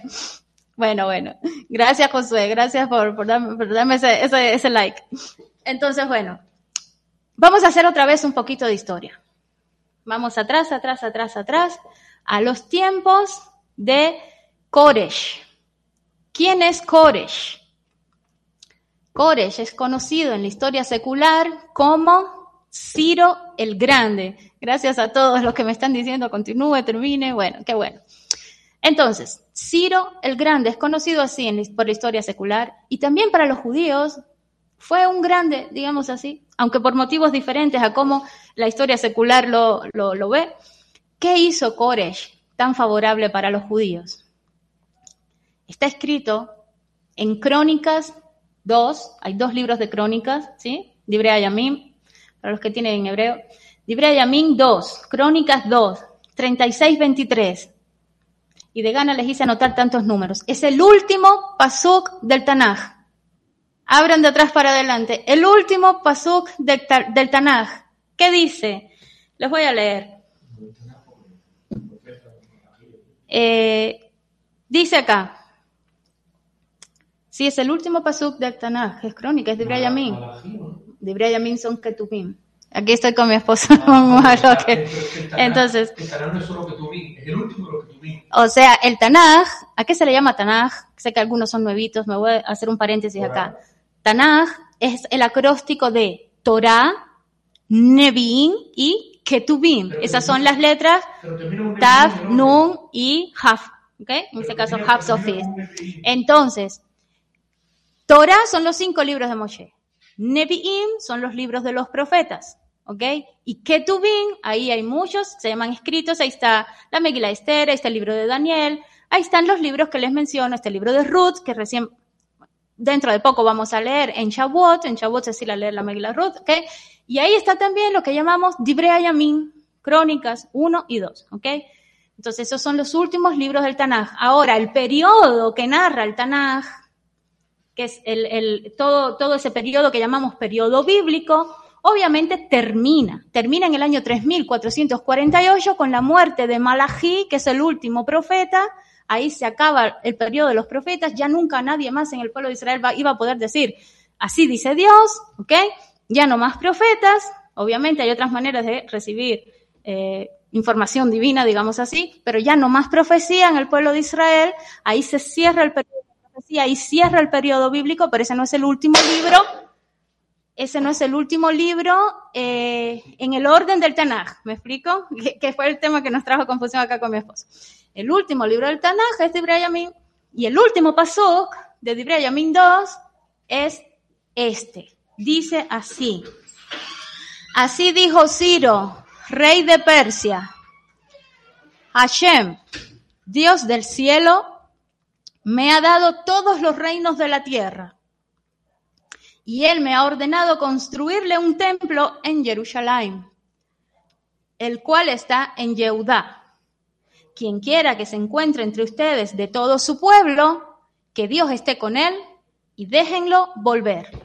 Gracias, Josué. Gracias por darme ese like. Entonces, bueno. Vamos a hacer otra vez un poquito de historia. Vamos atrás, a los tiempos de Koresh. ¿Quién es Koresh? Koresh es conocido en la historia secular como Ciro el Grande. Gracias a todos los que me están diciendo continúe, termine. Bueno, qué bueno. Entonces, Ciro el Grande es conocido así por la historia secular y también para los judíos fue un grande, digamos así, aunque por motivos diferentes a cómo la historia secular lo ve. ¿Qué hizo Koresh tan favorable para los judíos? Está escrito en Crónicas 2, hay 2 libros de Crónicas, ¿sí? Divrei Yamim, para los que tienen en hebreo. Divrei Yamim 2, Crónicas 2, 36-23. Y de gana les hice anotar tantos números. Es el último pasuk del Tanaj. Abran de atrás para adelante. El último pasuk del Tanaj. ¿Qué dice? Les voy a leer. Dice acá. Sí, es el último pasuk del Tanaj, es Crónica, es Divrei Yamim. Divrei Yamim son Ketuvim. Aquí estoy con mi esposo. Entonces, el Tanaj no es solo Ketuvim, es el último de los Ketuvim. O sea, el Tanaj, ¿a qué se le llama Tanaj? Sé que algunos son nuevitos, me voy a hacer un paréntesis acá. Tanaj es el acróstico de Torah, Nevi'im y Ketuvim. Esas son las letras Tav, Nun y Haf. ¿Okay? En este caso, Haf Sofis. Entonces, Torah son los 5 libros de Moshe. Nevi'im son los libros de los profetas. ¿Ok? Y Ketuvim, ahí hay muchos, se llaman escritos. Ahí está la Megilá Esther, ahí está el libro de Daniel. Ahí están los libros que les menciono. Este libro de Ruth, que recién, dentro de poco vamos a leer en Shavuot. En Shavuot se decide leer la Megilá Ruth. ¿Ok? Y ahí está también lo que llamamos Divrei Yamim, Crónicas 1 y 2. ¿Ok? Entonces, esos son los últimos libros del Tanaj. Ahora, el periodo que narra el Tanaj, que es todo ese periodo que llamamos periodo bíblico, obviamente termina en el año 3448 con la muerte de Malají, que es el último profeta. Ahí se acaba el periodo de los profetas, ya nunca nadie más en el pueblo de Israel iba a poder decir, así dice Dios, ¿ok? Ya no más profetas, obviamente hay otras maneras de recibir información divina, digamos así, pero ya no más profecía en el pueblo de Israel. Ahí se cierra el periodo de profecía, ahí cierra el periodo bíblico, pero ese no es el último libro. Ese no es el último libro en el orden del Tanaj. ¿Me explico? Que fue el tema que nos trajo confusión acá con mi esposo. El último libro del Tanaj es Divrei Yamim. Y el último pasuk de Divrei Yamim 2 es este. Dice así. Así dijo Ciro, rey de Persia. Hashem, Dios del cielo, me ha dado todos los reinos de la tierra. Y él me ha ordenado construirle un templo en Jerusalén, el cual está en Yehudá. Quien quiera que se encuentre entre ustedes de todo su pueblo, que Dios esté con él y déjenlo volver.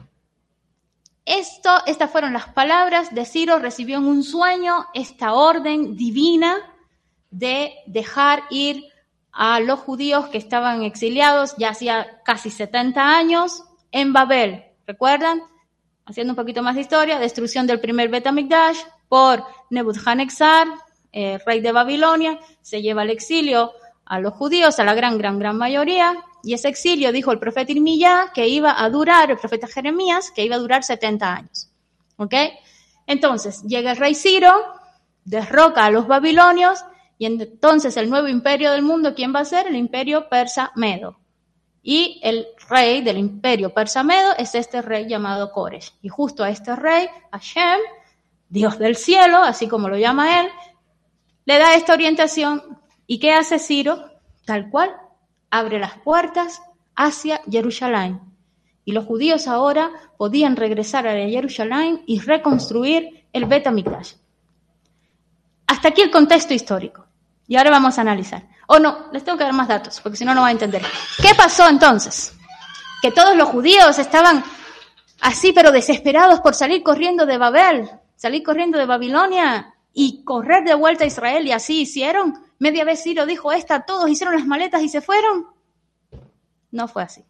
Estas fueron las palabras de Ciro. Recibió en un sueño esta orden divina de dejar ir a los judíos que estaban exiliados ya hacía casi 70 años en Babel. ¿Recuerdan? Haciendo un poquito más de historia, destrucción del primer Bet HaMikdash por Nebuchadnezzar, rey de Babilonia, se lleva al exilio a los judíos, a la gran mayoría, y ese exilio, dijo el profeta Irmiyá, que iba a durar, el profeta Jeremías, que iba a durar 70 años. ¿Ok? Entonces, llega el rey Ciro, derroca a los babilonios, y entonces el nuevo imperio del mundo, ¿quién va a ser? El imperio persa-medo. Y el rey del imperio persa-medo es este rey llamado Koresh. Y justo a este rey, Hashem, Dios del cielo, así como lo llama él, le da esta orientación. ¿Y qué hace Ciro? Tal cual, abre las puertas hacia Jerusalén. Y los judíos ahora podían regresar a Jerusalén y reconstruir el Bet HaMikdash. Hasta aquí el contexto histórico. Y ahora vamos a analizar. No, les tengo que dar más datos, porque si no, no van a entender. ¿Qué pasó entonces? Que todos los judíos estaban así, pero desesperados por salir corriendo de Babel, salir corriendo de Babilonia y correr de vuelta a Israel, y así hicieron. Media vez Ciro dijo todos hicieron las maletas y se fueron. No fue así.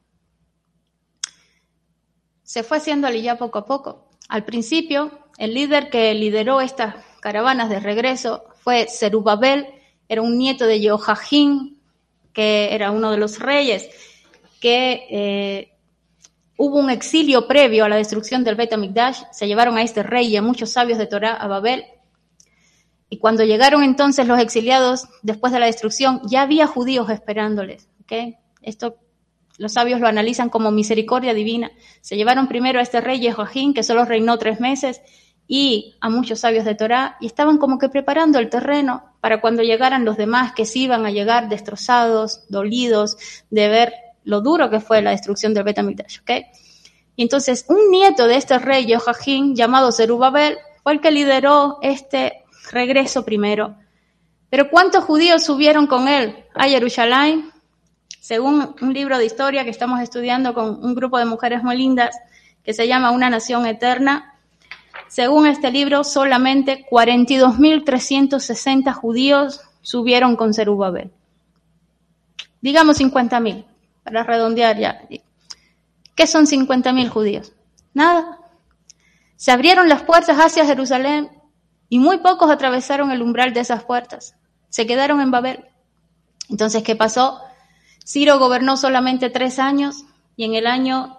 Se fue haciendo ya poco a poco. Al principio, el líder que lideró estas caravanas de regreso fue Zerubabel. Era un nieto de Jehoiakim, que era uno de los reyes, que hubo un exilio previo a la destrucción del Bet HaMikdash. Se llevaron a este rey y a muchos sabios de Torá a Babel. Y cuando llegaron entonces los exiliados, después de la destrucción, ya había judíos esperándoles. ¿Okay? Esto los sabios lo analizan como misericordia divina. Se llevaron primero a este rey Jehoiakim, que solo reinó 3 meses, y a muchos sabios de Torá, y estaban como que preparando el terreno para cuando llegaran los demás, que sí iban a llegar destrozados, dolidos, de ver lo duro que fue la destrucción del Bet HaMikdash. ¿Okay? Y entonces un nieto de este rey Jehoiakim, llamado Zerubabel, fue el que lideró este regreso primero. Pero ¿cuántos judíos subieron con él a Jerusalén? Según un libro de historia que estamos estudiando con un grupo de mujeres muy lindas, que se llama Una Nación Eterna, según este libro, solamente 42.360 judíos subieron con Zerubabel. Digamos 50.000, para redondear ya. ¿Qué son 50.000 judíos? Nada. Se abrieron las puertas hacia Jerusalén y muy pocos atravesaron el umbral de esas puertas. Se quedaron en Babel. Entonces, ¿qué pasó? Ciro gobernó solamente 3 años y en el año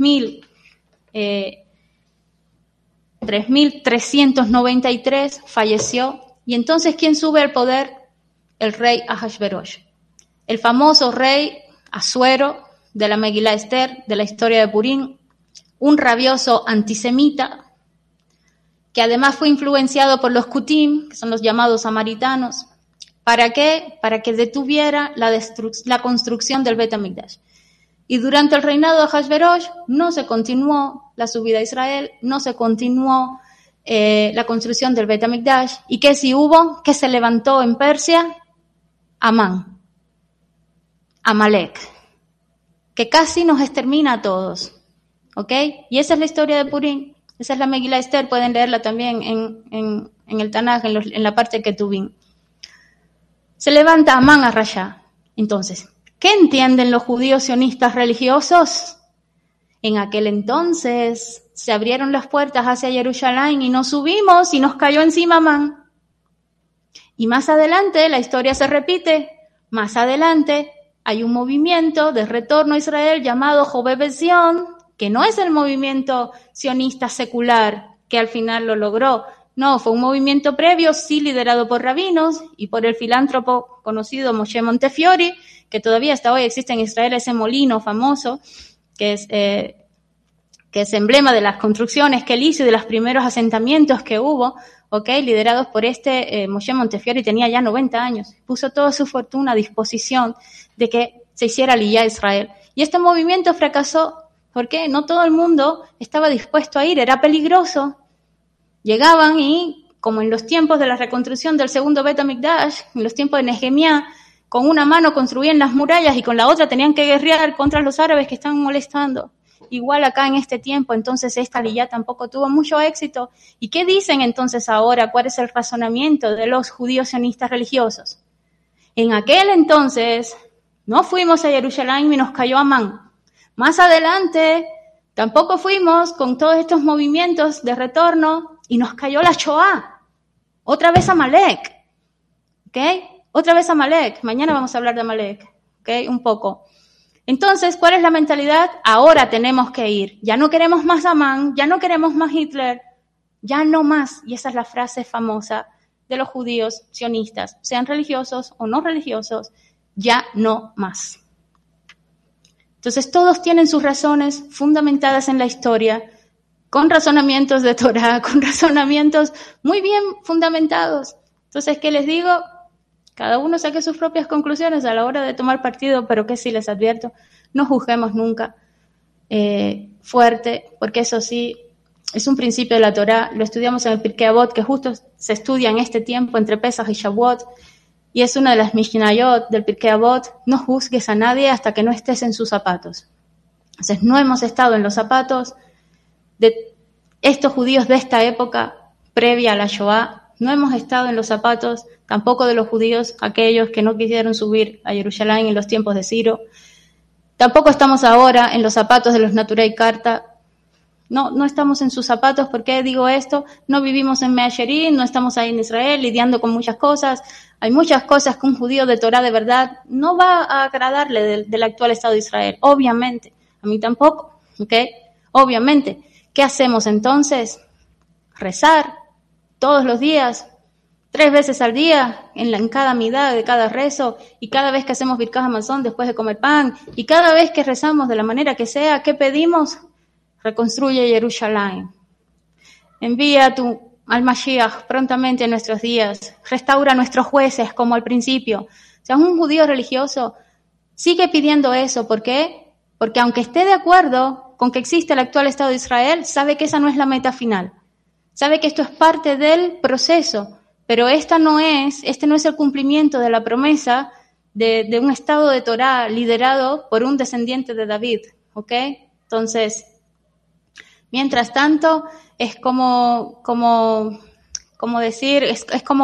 3.393 falleció. Y entonces, ¿quién sube al poder? El rey Ahasverosh, el famoso rey Asuero de la Megilá Esther, de la historia de Purim, un rabioso antisemita que además fue influenciado por los Kutim, que son los llamados samaritanos. ¿Para qué? Para que detuviera la construcción del Bet HaMikdash. Y durante el reinado de Ahasverosh no se continuó la subida a Israel, no se continuó la construcción del Bet HaMikdash. ¿Y qué sí hubo? ¿Qué se levantó en Persia? Amán, Amalek, que casi nos extermina a todos. ¿Ok? Y esa es la historia de Purim. Esa es la Megilá Esther, pueden leerla también en el Tanaj, en la parte que Ketuvim. Se levanta Amán a Rashá. Entonces, ¿qué entienden los judíos sionistas religiosos? En aquel entonces se abrieron las puertas hacia Jerusalén y nos subimos y nos cayó encima Amán. Y más adelante la historia se repite. Más adelante hay un movimiento de retorno a Israel llamado Jobeb Zion, que no es el movimiento sionista secular que al final lo logró. No, fue un movimiento previo, sí liderado por rabinos y por el filántropo conocido Moshe Montefiore, que todavía hasta hoy existe en Israel, ese molino famoso, que es emblema de las construcciones que él hizo y de los primeros asentamientos que hubo, liderados por Moshe Montefiore, tenía ya 90 años, puso toda su fortuna a disposición de que se hiciera Aliyá a Israel. Y este movimiento fracasó, porque no todo el mundo estaba dispuesto a ir, era peligroso. Llegaban y, como en los tiempos de la reconstrucción del segundo Bet HaMikdash, en los tiempos de Nehemías, con una mano construían las murallas y con la otra tenían que guerrear contra los árabes que estaban molestando. Igual acá en este tiempo, entonces esta Aliyá tampoco tuvo mucho éxito. ¿Y qué dicen entonces ahora? ¿Cuál es el razonamiento de los judíos sionistas religiosos? En aquel entonces no fuimos a Jerusalén y nos cayó Amán. Más adelante tampoco fuimos con todos estos movimientos de retorno y nos cayó la Shoah. Otra vez Amalek. ¿Ok? Otra vez Amalek. Mañana vamos a hablar de Amalek. ¿Ok? Un poco. Entonces, ¿cuál es la mentalidad? Ahora tenemos que ir. Ya no queremos más Amán, ya no queremos más Hitler, ya no más. Y esa es la frase famosa de los judíos sionistas, sean religiosos o no religiosos, ya no más. Entonces, todos tienen sus razones fundamentadas en la historia, con razonamientos de Torah, con razonamientos muy bien fundamentados. Entonces, ¿qué les digo? Cada uno saque sus propias conclusiones a la hora de tomar partido, pero que sí les advierto, no juzguemos nunca fuerte, porque eso sí es un principio de la Torá. Lo estudiamos en el Pirkei Avot, que justo se estudia en este tiempo entre Pesach y Shavuot, y es una de las Mishnayot del Pirkei Avot: no juzgues a nadie hasta que no estés en sus zapatos. Entonces, no hemos estado en los zapatos de estos judíos de esta época previa a la Shoah. No hemos estado en los zapatos tampoco de los judíos, aquellos que no quisieron subir a Jerusalén en los tiempos de Ciro. Tampoco estamos ahora en los zapatos de los Naturei Karta. No estamos en sus zapatos. ¿Por qué digo esto? No vivimos en Mea Shearim, no estamos ahí en Israel lidiando con muchas cosas. Hay muchas cosas que un judío de Torah de verdad no va a agradarle del actual Estado de Israel. Obviamente. A mí tampoco. ¿Ok? Obviamente. ¿Qué hacemos entonces? Rezar todos los días, 3 veces al día, en cada midá de cada rezo, y cada vez que hacemos Birkat Hamazon después de comer pan, y cada vez que rezamos de la manera que sea, ¿qué pedimos? Reconstruye Jerusalén. Envía al Mashiach prontamente en nuestros días. Restaura a nuestros jueces como al principio. O sea, un judío religioso sigue pidiendo eso. ¿Por qué? Porque aunque esté de acuerdo con que existe el actual Estado de Israel, sabe que esa no es la meta final. Sabe que esto es parte del proceso, pero este no es el cumplimiento de la promesa de un Estado de Torah liderado por un descendiente de David, ¿ok? Entonces, mientras tanto, es como decir, es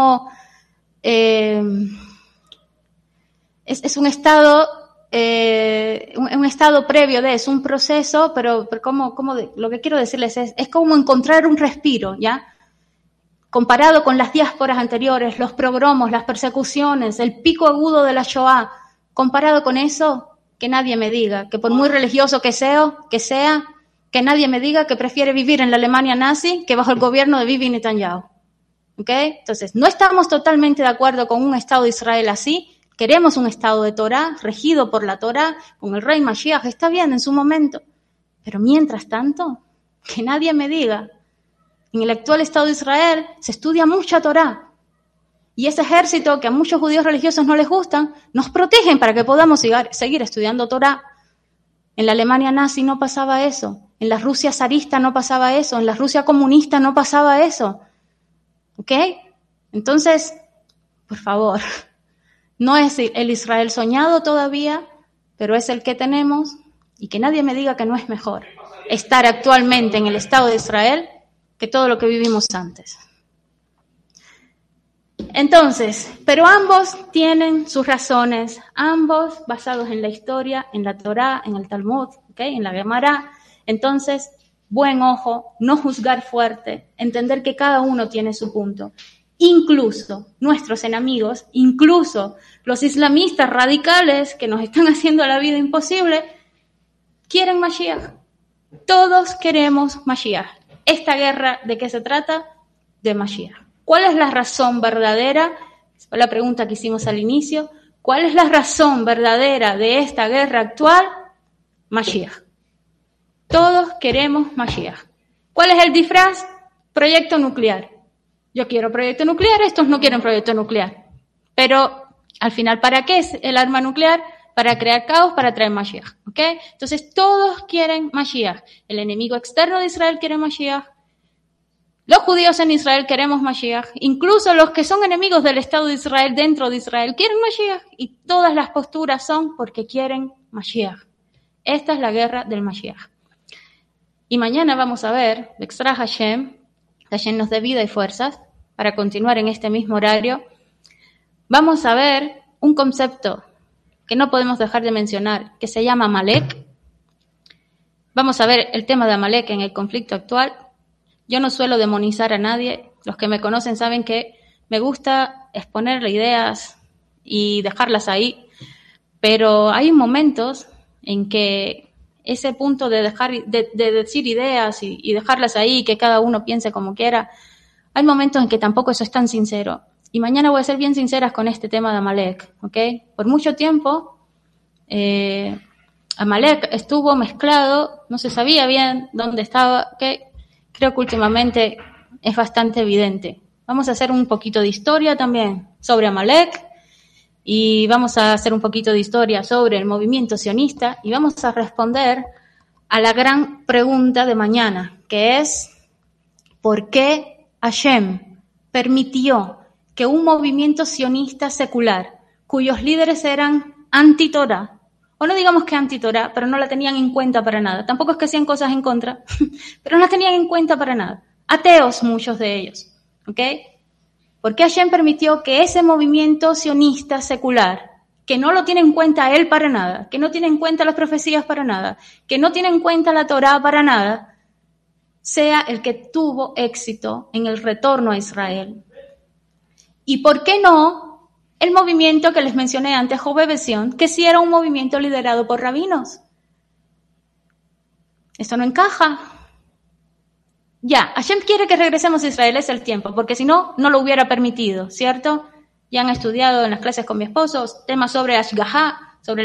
un estado, un estado previo es un proceso, pero lo que quiero decirles es como encontrar un respiro, ¿ya? Comparado con las diásporas anteriores, los pogromos, las persecuciones, el pico agudo de la Shoah, comparado con eso, que nadie me diga, que por muy religioso que sea, que nadie me diga que prefiere vivir en la Alemania nazi que bajo el gobierno de Bibi Netanyahu. ¿Ok? Entonces, no estamos totalmente de acuerdo con un Estado de Israel así. Queremos un Estado de Torah, regido por la Torah, con el rey Mashiach, está bien en su momento. Pero mientras tanto, que nadie me diga, en el actual Estado de Israel se estudia mucha Torah. Y ese ejército que a muchos judíos religiosos no les gustan, nos protegen para que podamos seguir estudiando Torah. En la Alemania nazi no pasaba eso. En la Rusia zarista no pasaba eso. En la Rusia comunista no pasaba eso. ¿Ok? Entonces, por favor, no es el Israel soñado todavía, pero es el que tenemos, y que nadie me diga que no es mejor estar actualmente en el Estado de Israel que todo lo que vivimos antes. Entonces, pero ambos tienen sus razones, ambos basados en la historia, en la Torá, en el Talmud, ¿okay? En la Gemara. Entonces, buen ojo, no juzgar fuerte, entender que cada uno tiene su punto. Incluso nuestros enemigos, incluso los islamistas radicales que nos están haciendo la vida imposible, quieren Mashiach. Todos queremos Mashiach. ¿Esta guerra de qué se trata? De Mashiach. ¿Cuál es la razón verdadera? Fue la pregunta que hicimos al inicio. ¿Cuál es la razón verdadera de esta guerra actual? Mashiach. Todos queremos Mashiach. ¿Cuál es el disfraz? Proyecto nuclear. Yo quiero proyecto nuclear, estos no quieren proyecto nuclear. Pero, al final, ¿para qué es el arma nuclear? Para crear caos, para traer Mashiach. ¿Ok? Entonces, todos quieren Mashiach. El enemigo externo de Israel quiere Mashiach. Los judíos en Israel queremos Mashiach. Incluso los que son enemigos del Estado de Israel dentro de Israel quieren Mashiach. Y todas las posturas son porque quieren Mashiach. Esta es la guerra del Mashiach. Y mañana vamos a ver, B'ezrat Hashem, que Hashem nos dé vida y fuerzas para continuar en este mismo horario. Vamos a ver un concepto que no podemos dejar de mencionar, que se llama Amalek. Vamos a ver el tema de Amalek en el conflicto actual. Yo no suelo demonizar a nadie. Los que me conocen saben que me gusta exponer ideas y dejarlas ahí. Pero hay momentos en que ese punto de decir ideas y dejarlas ahí, que cada uno piense como quiera, hay momentos en que tampoco eso es tan sincero. Y mañana voy a ser bien sinceras con este tema de Amalek, ¿ok? Por mucho tiempo, Amalek estuvo mezclado, no se sabía bien dónde estaba, ¿ok? Creo que últimamente es bastante evidente. Vamos a hacer un poquito de historia también sobre Amalek y vamos a hacer un poquito de historia sobre el movimiento sionista y vamos a responder a la gran pregunta de mañana, que es ¿por qué Hashem permitió que un movimiento sionista secular, cuyos líderes eran anti-Torah, o no digamos que anti-Torah, pero no la tenían en cuenta para nada. Tampoco es que hacían cosas en contra, pero no la tenían en cuenta para nada. Ateos muchos de ellos, ¿ok? ¿Por qué Hashem permitió que ese movimiento sionista secular, que no lo tiene en cuenta él para nada, que no tiene en cuenta las profecías para nada, que no tiene en cuenta la Torah para nada, sea el que tuvo éxito en el retorno a Israel? ¿Y por qué no el movimiento que les mencioné antes, Jobebe Sion, que sí era un movimiento liderado por rabinos? Esto no encaja. Ya, Hashem quiere que regresemos a Israel, es el tiempo, porque si no, no lo hubiera permitido, ¿cierto? Ya han estudiado en las clases con mi esposo temas sobre Ashgahá, sobre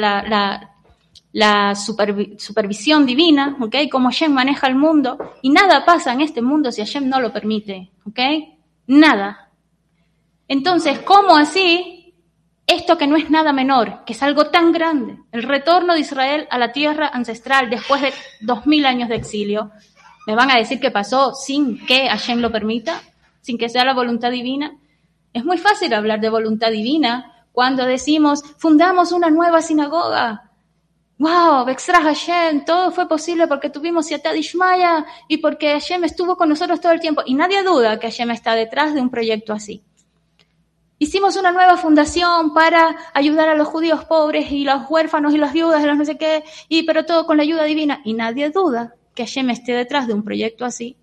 la supervisión divina, ¿ok? Cómo Hashem maneja el mundo, y nada pasa en este mundo si Hashem no lo permite, ¿ok? Nada. Entonces, ¿cómo así? Esto que no es nada menor, que es algo tan grande, el retorno de Israel a la tierra ancestral después de 2000 años de exilio, ¿me van a decir que pasó sin que Hashem lo permita? ¿Sin que sea la voluntad divina? Es muy fácil hablar de voluntad divina cuando decimos, fundamos una nueva sinagoga. ¡Wow! B'ezrat Hashem, todo fue posible porque tuvimos Siyatá Dishmaya y porque Hashem estuvo con nosotros todo el tiempo. Y nadie duda que Hashem está detrás de un proyecto así. Hicimos una nueva fundación para ayudar a los judíos pobres y los huérfanos y las viudas y los no sé qué, pero todo con la ayuda divina. Y nadie duda que Hashem esté detrás de un proyecto así.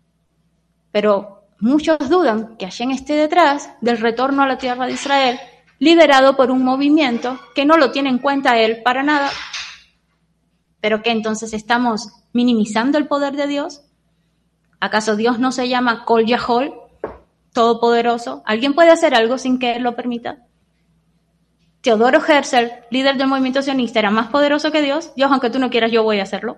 Pero muchos dudan que Hashem esté detrás del retorno a la tierra de Israel, liderado por un movimiento que no lo tiene en cuenta él para nada. ¿Pero qué? Entonces estamos minimizando el poder de Dios. ¿Acaso Dios no se llama Kol Yahol, todopoderoso? ¿Alguien puede hacer algo sin que él lo permita? Teodoro Herzl, líder del movimiento sionista, era más poderoso que Dios. Dios, aunque tú no quieras, yo voy a hacerlo.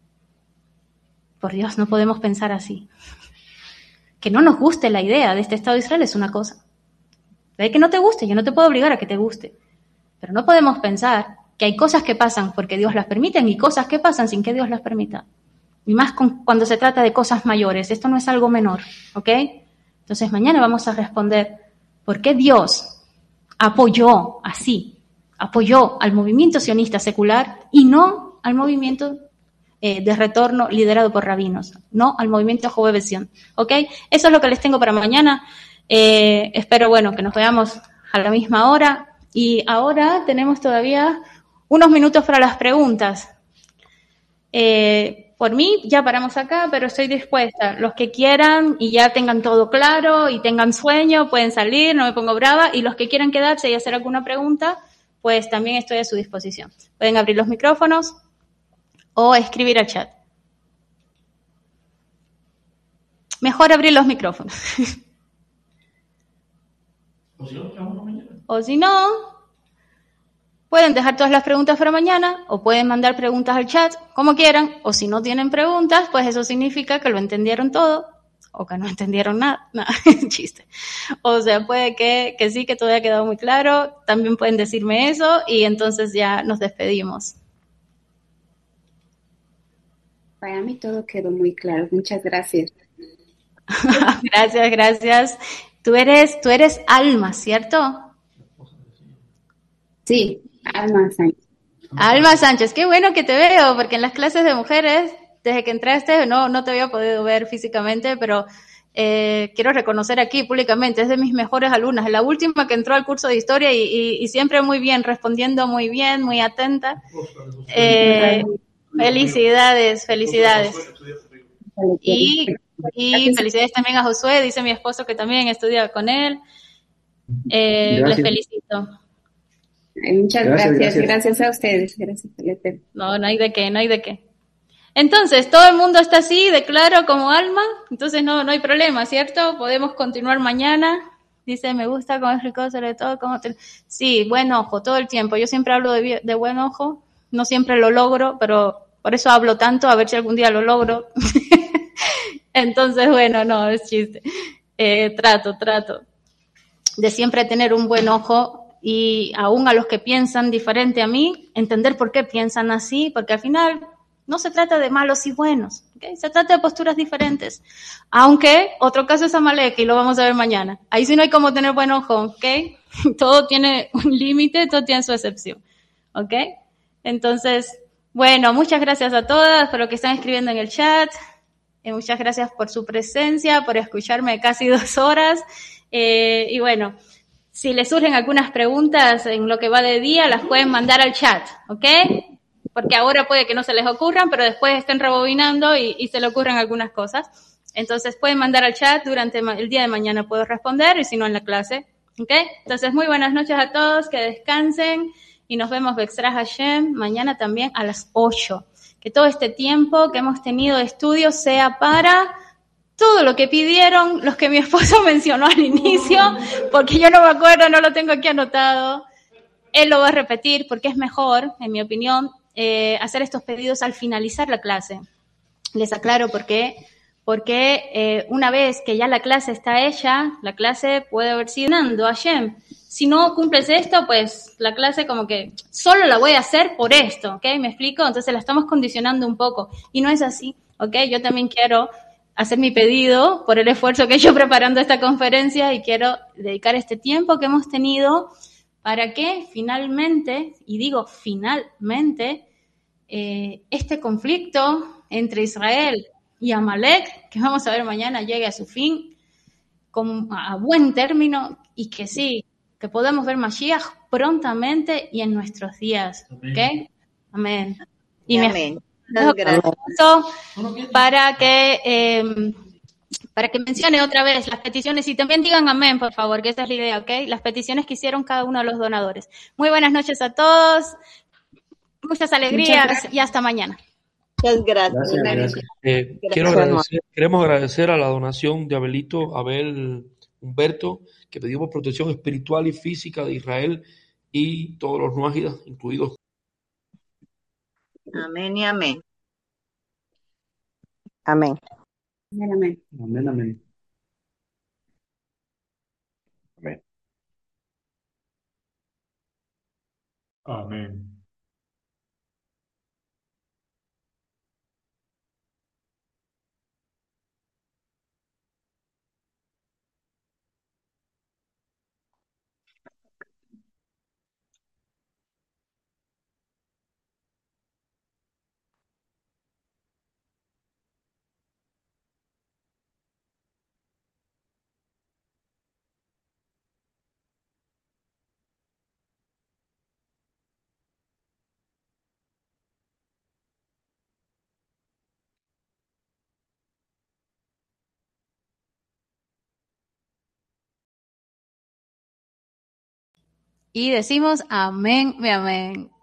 Por Dios, no podemos pensar así. Que no nos guste la idea de este Estado de Israel es una cosa. De que no te guste, yo no te puedo obligar a que te guste. Pero no podemos pensar que hay cosas que pasan porque Dios las permite y cosas que pasan sin que Dios las permita. Y más cuando se trata de cosas mayores. Esto no es algo menor, ¿ok? Entonces mañana vamos a responder por qué Dios apoyó al movimiento sionista secular y no al movimiento de retorno liderado por rabinos, no al movimiento Jobebe Sion, ¿ok? Eso es lo que les tengo para mañana. Espero, que nos veamos a la misma hora. Y ahora tenemos todavía unos minutos para las preguntas. Por mí ya paramos acá, pero estoy dispuesta. Los que quieran y ya tengan todo claro y tengan sueño, pueden salir, no me pongo brava. Y los que quieran quedarse y hacer alguna pregunta, pues también estoy a su disposición. Pueden abrir los micrófonos o escribir al chat. Mejor abrir los micrófonos. O si no, Pueden dejar todas las preguntas para mañana o pueden mandar preguntas al chat, como quieran, o si no tienen preguntas, pues eso significa que lo entendieron todo o que no entendieron nada, nada, chiste. O sea, puede que sí, que todo haya quedado muy claro, también pueden decirme eso y entonces ya nos despedimos. Para mí todo quedó muy claro, muchas gracias. Gracias, gracias. Tú eres Alma, ¿cierto? Sí, Alma Sánchez. Alma Sánchez, qué bueno que te veo, porque en las clases de mujeres, desde que entraste, no te había podido ver físicamente, pero quiero reconocer aquí públicamente, es de mis mejores alumnas, la última que entró al curso de historia y siempre muy bien, respondiendo muy bien, muy atenta. Felicidades, felicidades. Y felicidades también a Josué, dice mi esposo que también estudia con él. Les felicito. Muchas gracias a ustedes. Gracias. No hay de qué, no hay de qué. Entonces, todo el mundo está así, de claro como Alma, entonces no hay problema, ¿cierto? Podemos continuar mañana. Dice, me gusta cómo explicó sobre todo cómo Sí, buen ojo, todo el tiempo. Yo siempre hablo de buen ojo, no siempre lo logro, pero por eso hablo tanto, a ver si algún día lo logro. Entonces, bueno, no, es chiste. Trato de siempre tener un buen ojo y aún a los que piensan diferente a mí, entender por qué piensan así, porque al final no se trata de malos y buenos, ¿okay? Se trata de posturas diferentes. Aunque otro caso es Amalek y lo vamos a ver mañana. Ahí sí no hay como tener buen ojo, ¿ok? Todo tiene un límite, todo tiene su excepción, ¿ok? Entonces, bueno, muchas gracias a todas por lo que están escribiendo en el chat. Muchas gracias por su presencia, por escucharme casi 2 horas. Y bueno, si les surgen algunas preguntas en lo que va de día, las pueden mandar al chat, ¿ok? Porque ahora puede que no se les ocurran, pero después estén rebobinando y se le ocurren algunas cosas. Entonces pueden mandar al chat durante el día de mañana, puedo responder, y si no en la clase, ¿ok? Entonces muy buenas noches a todos, que descansen y nos vemos Bexra Hashem mañana también a las 8. Que todo este tiempo que hemos tenido de estudio sea para todo lo que pidieron, los que mi esposo mencionó al inicio, porque yo no me acuerdo, no lo tengo aquí anotado. Él lo va a repetir porque es mejor, en mi opinión, hacer estos pedidos al finalizar la clase. Les aclaro por qué. Porque una vez que ya la clase está hecha, la clase puede haber sido ganando a Hashem. Si no cumples esto, pues la clase como que solo la voy a hacer por esto, ¿ok? ¿Me explico? Entonces la estamos condicionando un poco. Y no es así, ¿ok? Yo también quiero hacer mi pedido por el esfuerzo que he hecho preparando esta conferencia y quiero dedicar este tiempo que hemos tenido para que finalmente, y digo finalmente, este conflicto entre Israel y Amalek, que vamos a ver mañana, llegue a su fin a buen término y que sí, que podamos ver Mashiach prontamente y en nuestros días. ¿Ok? Amén. Y amén. Para que mencione otra vez las peticiones y también digan amén, por favor, que esa es la idea, ¿ok? Las peticiones que hicieron cada uno de los donadores. Muy buenas noches a todos, muchas alegrías y hasta mañana. Muchas gracias. Queremos agradecer a la donación de Abel Humberto, que pedimos protección espiritual y física de Israel y todos los nuágidas, incluidos. Amén y amén. Amén. Amén. Amén, amén. Amén. Amén. Y decimos amén, amén.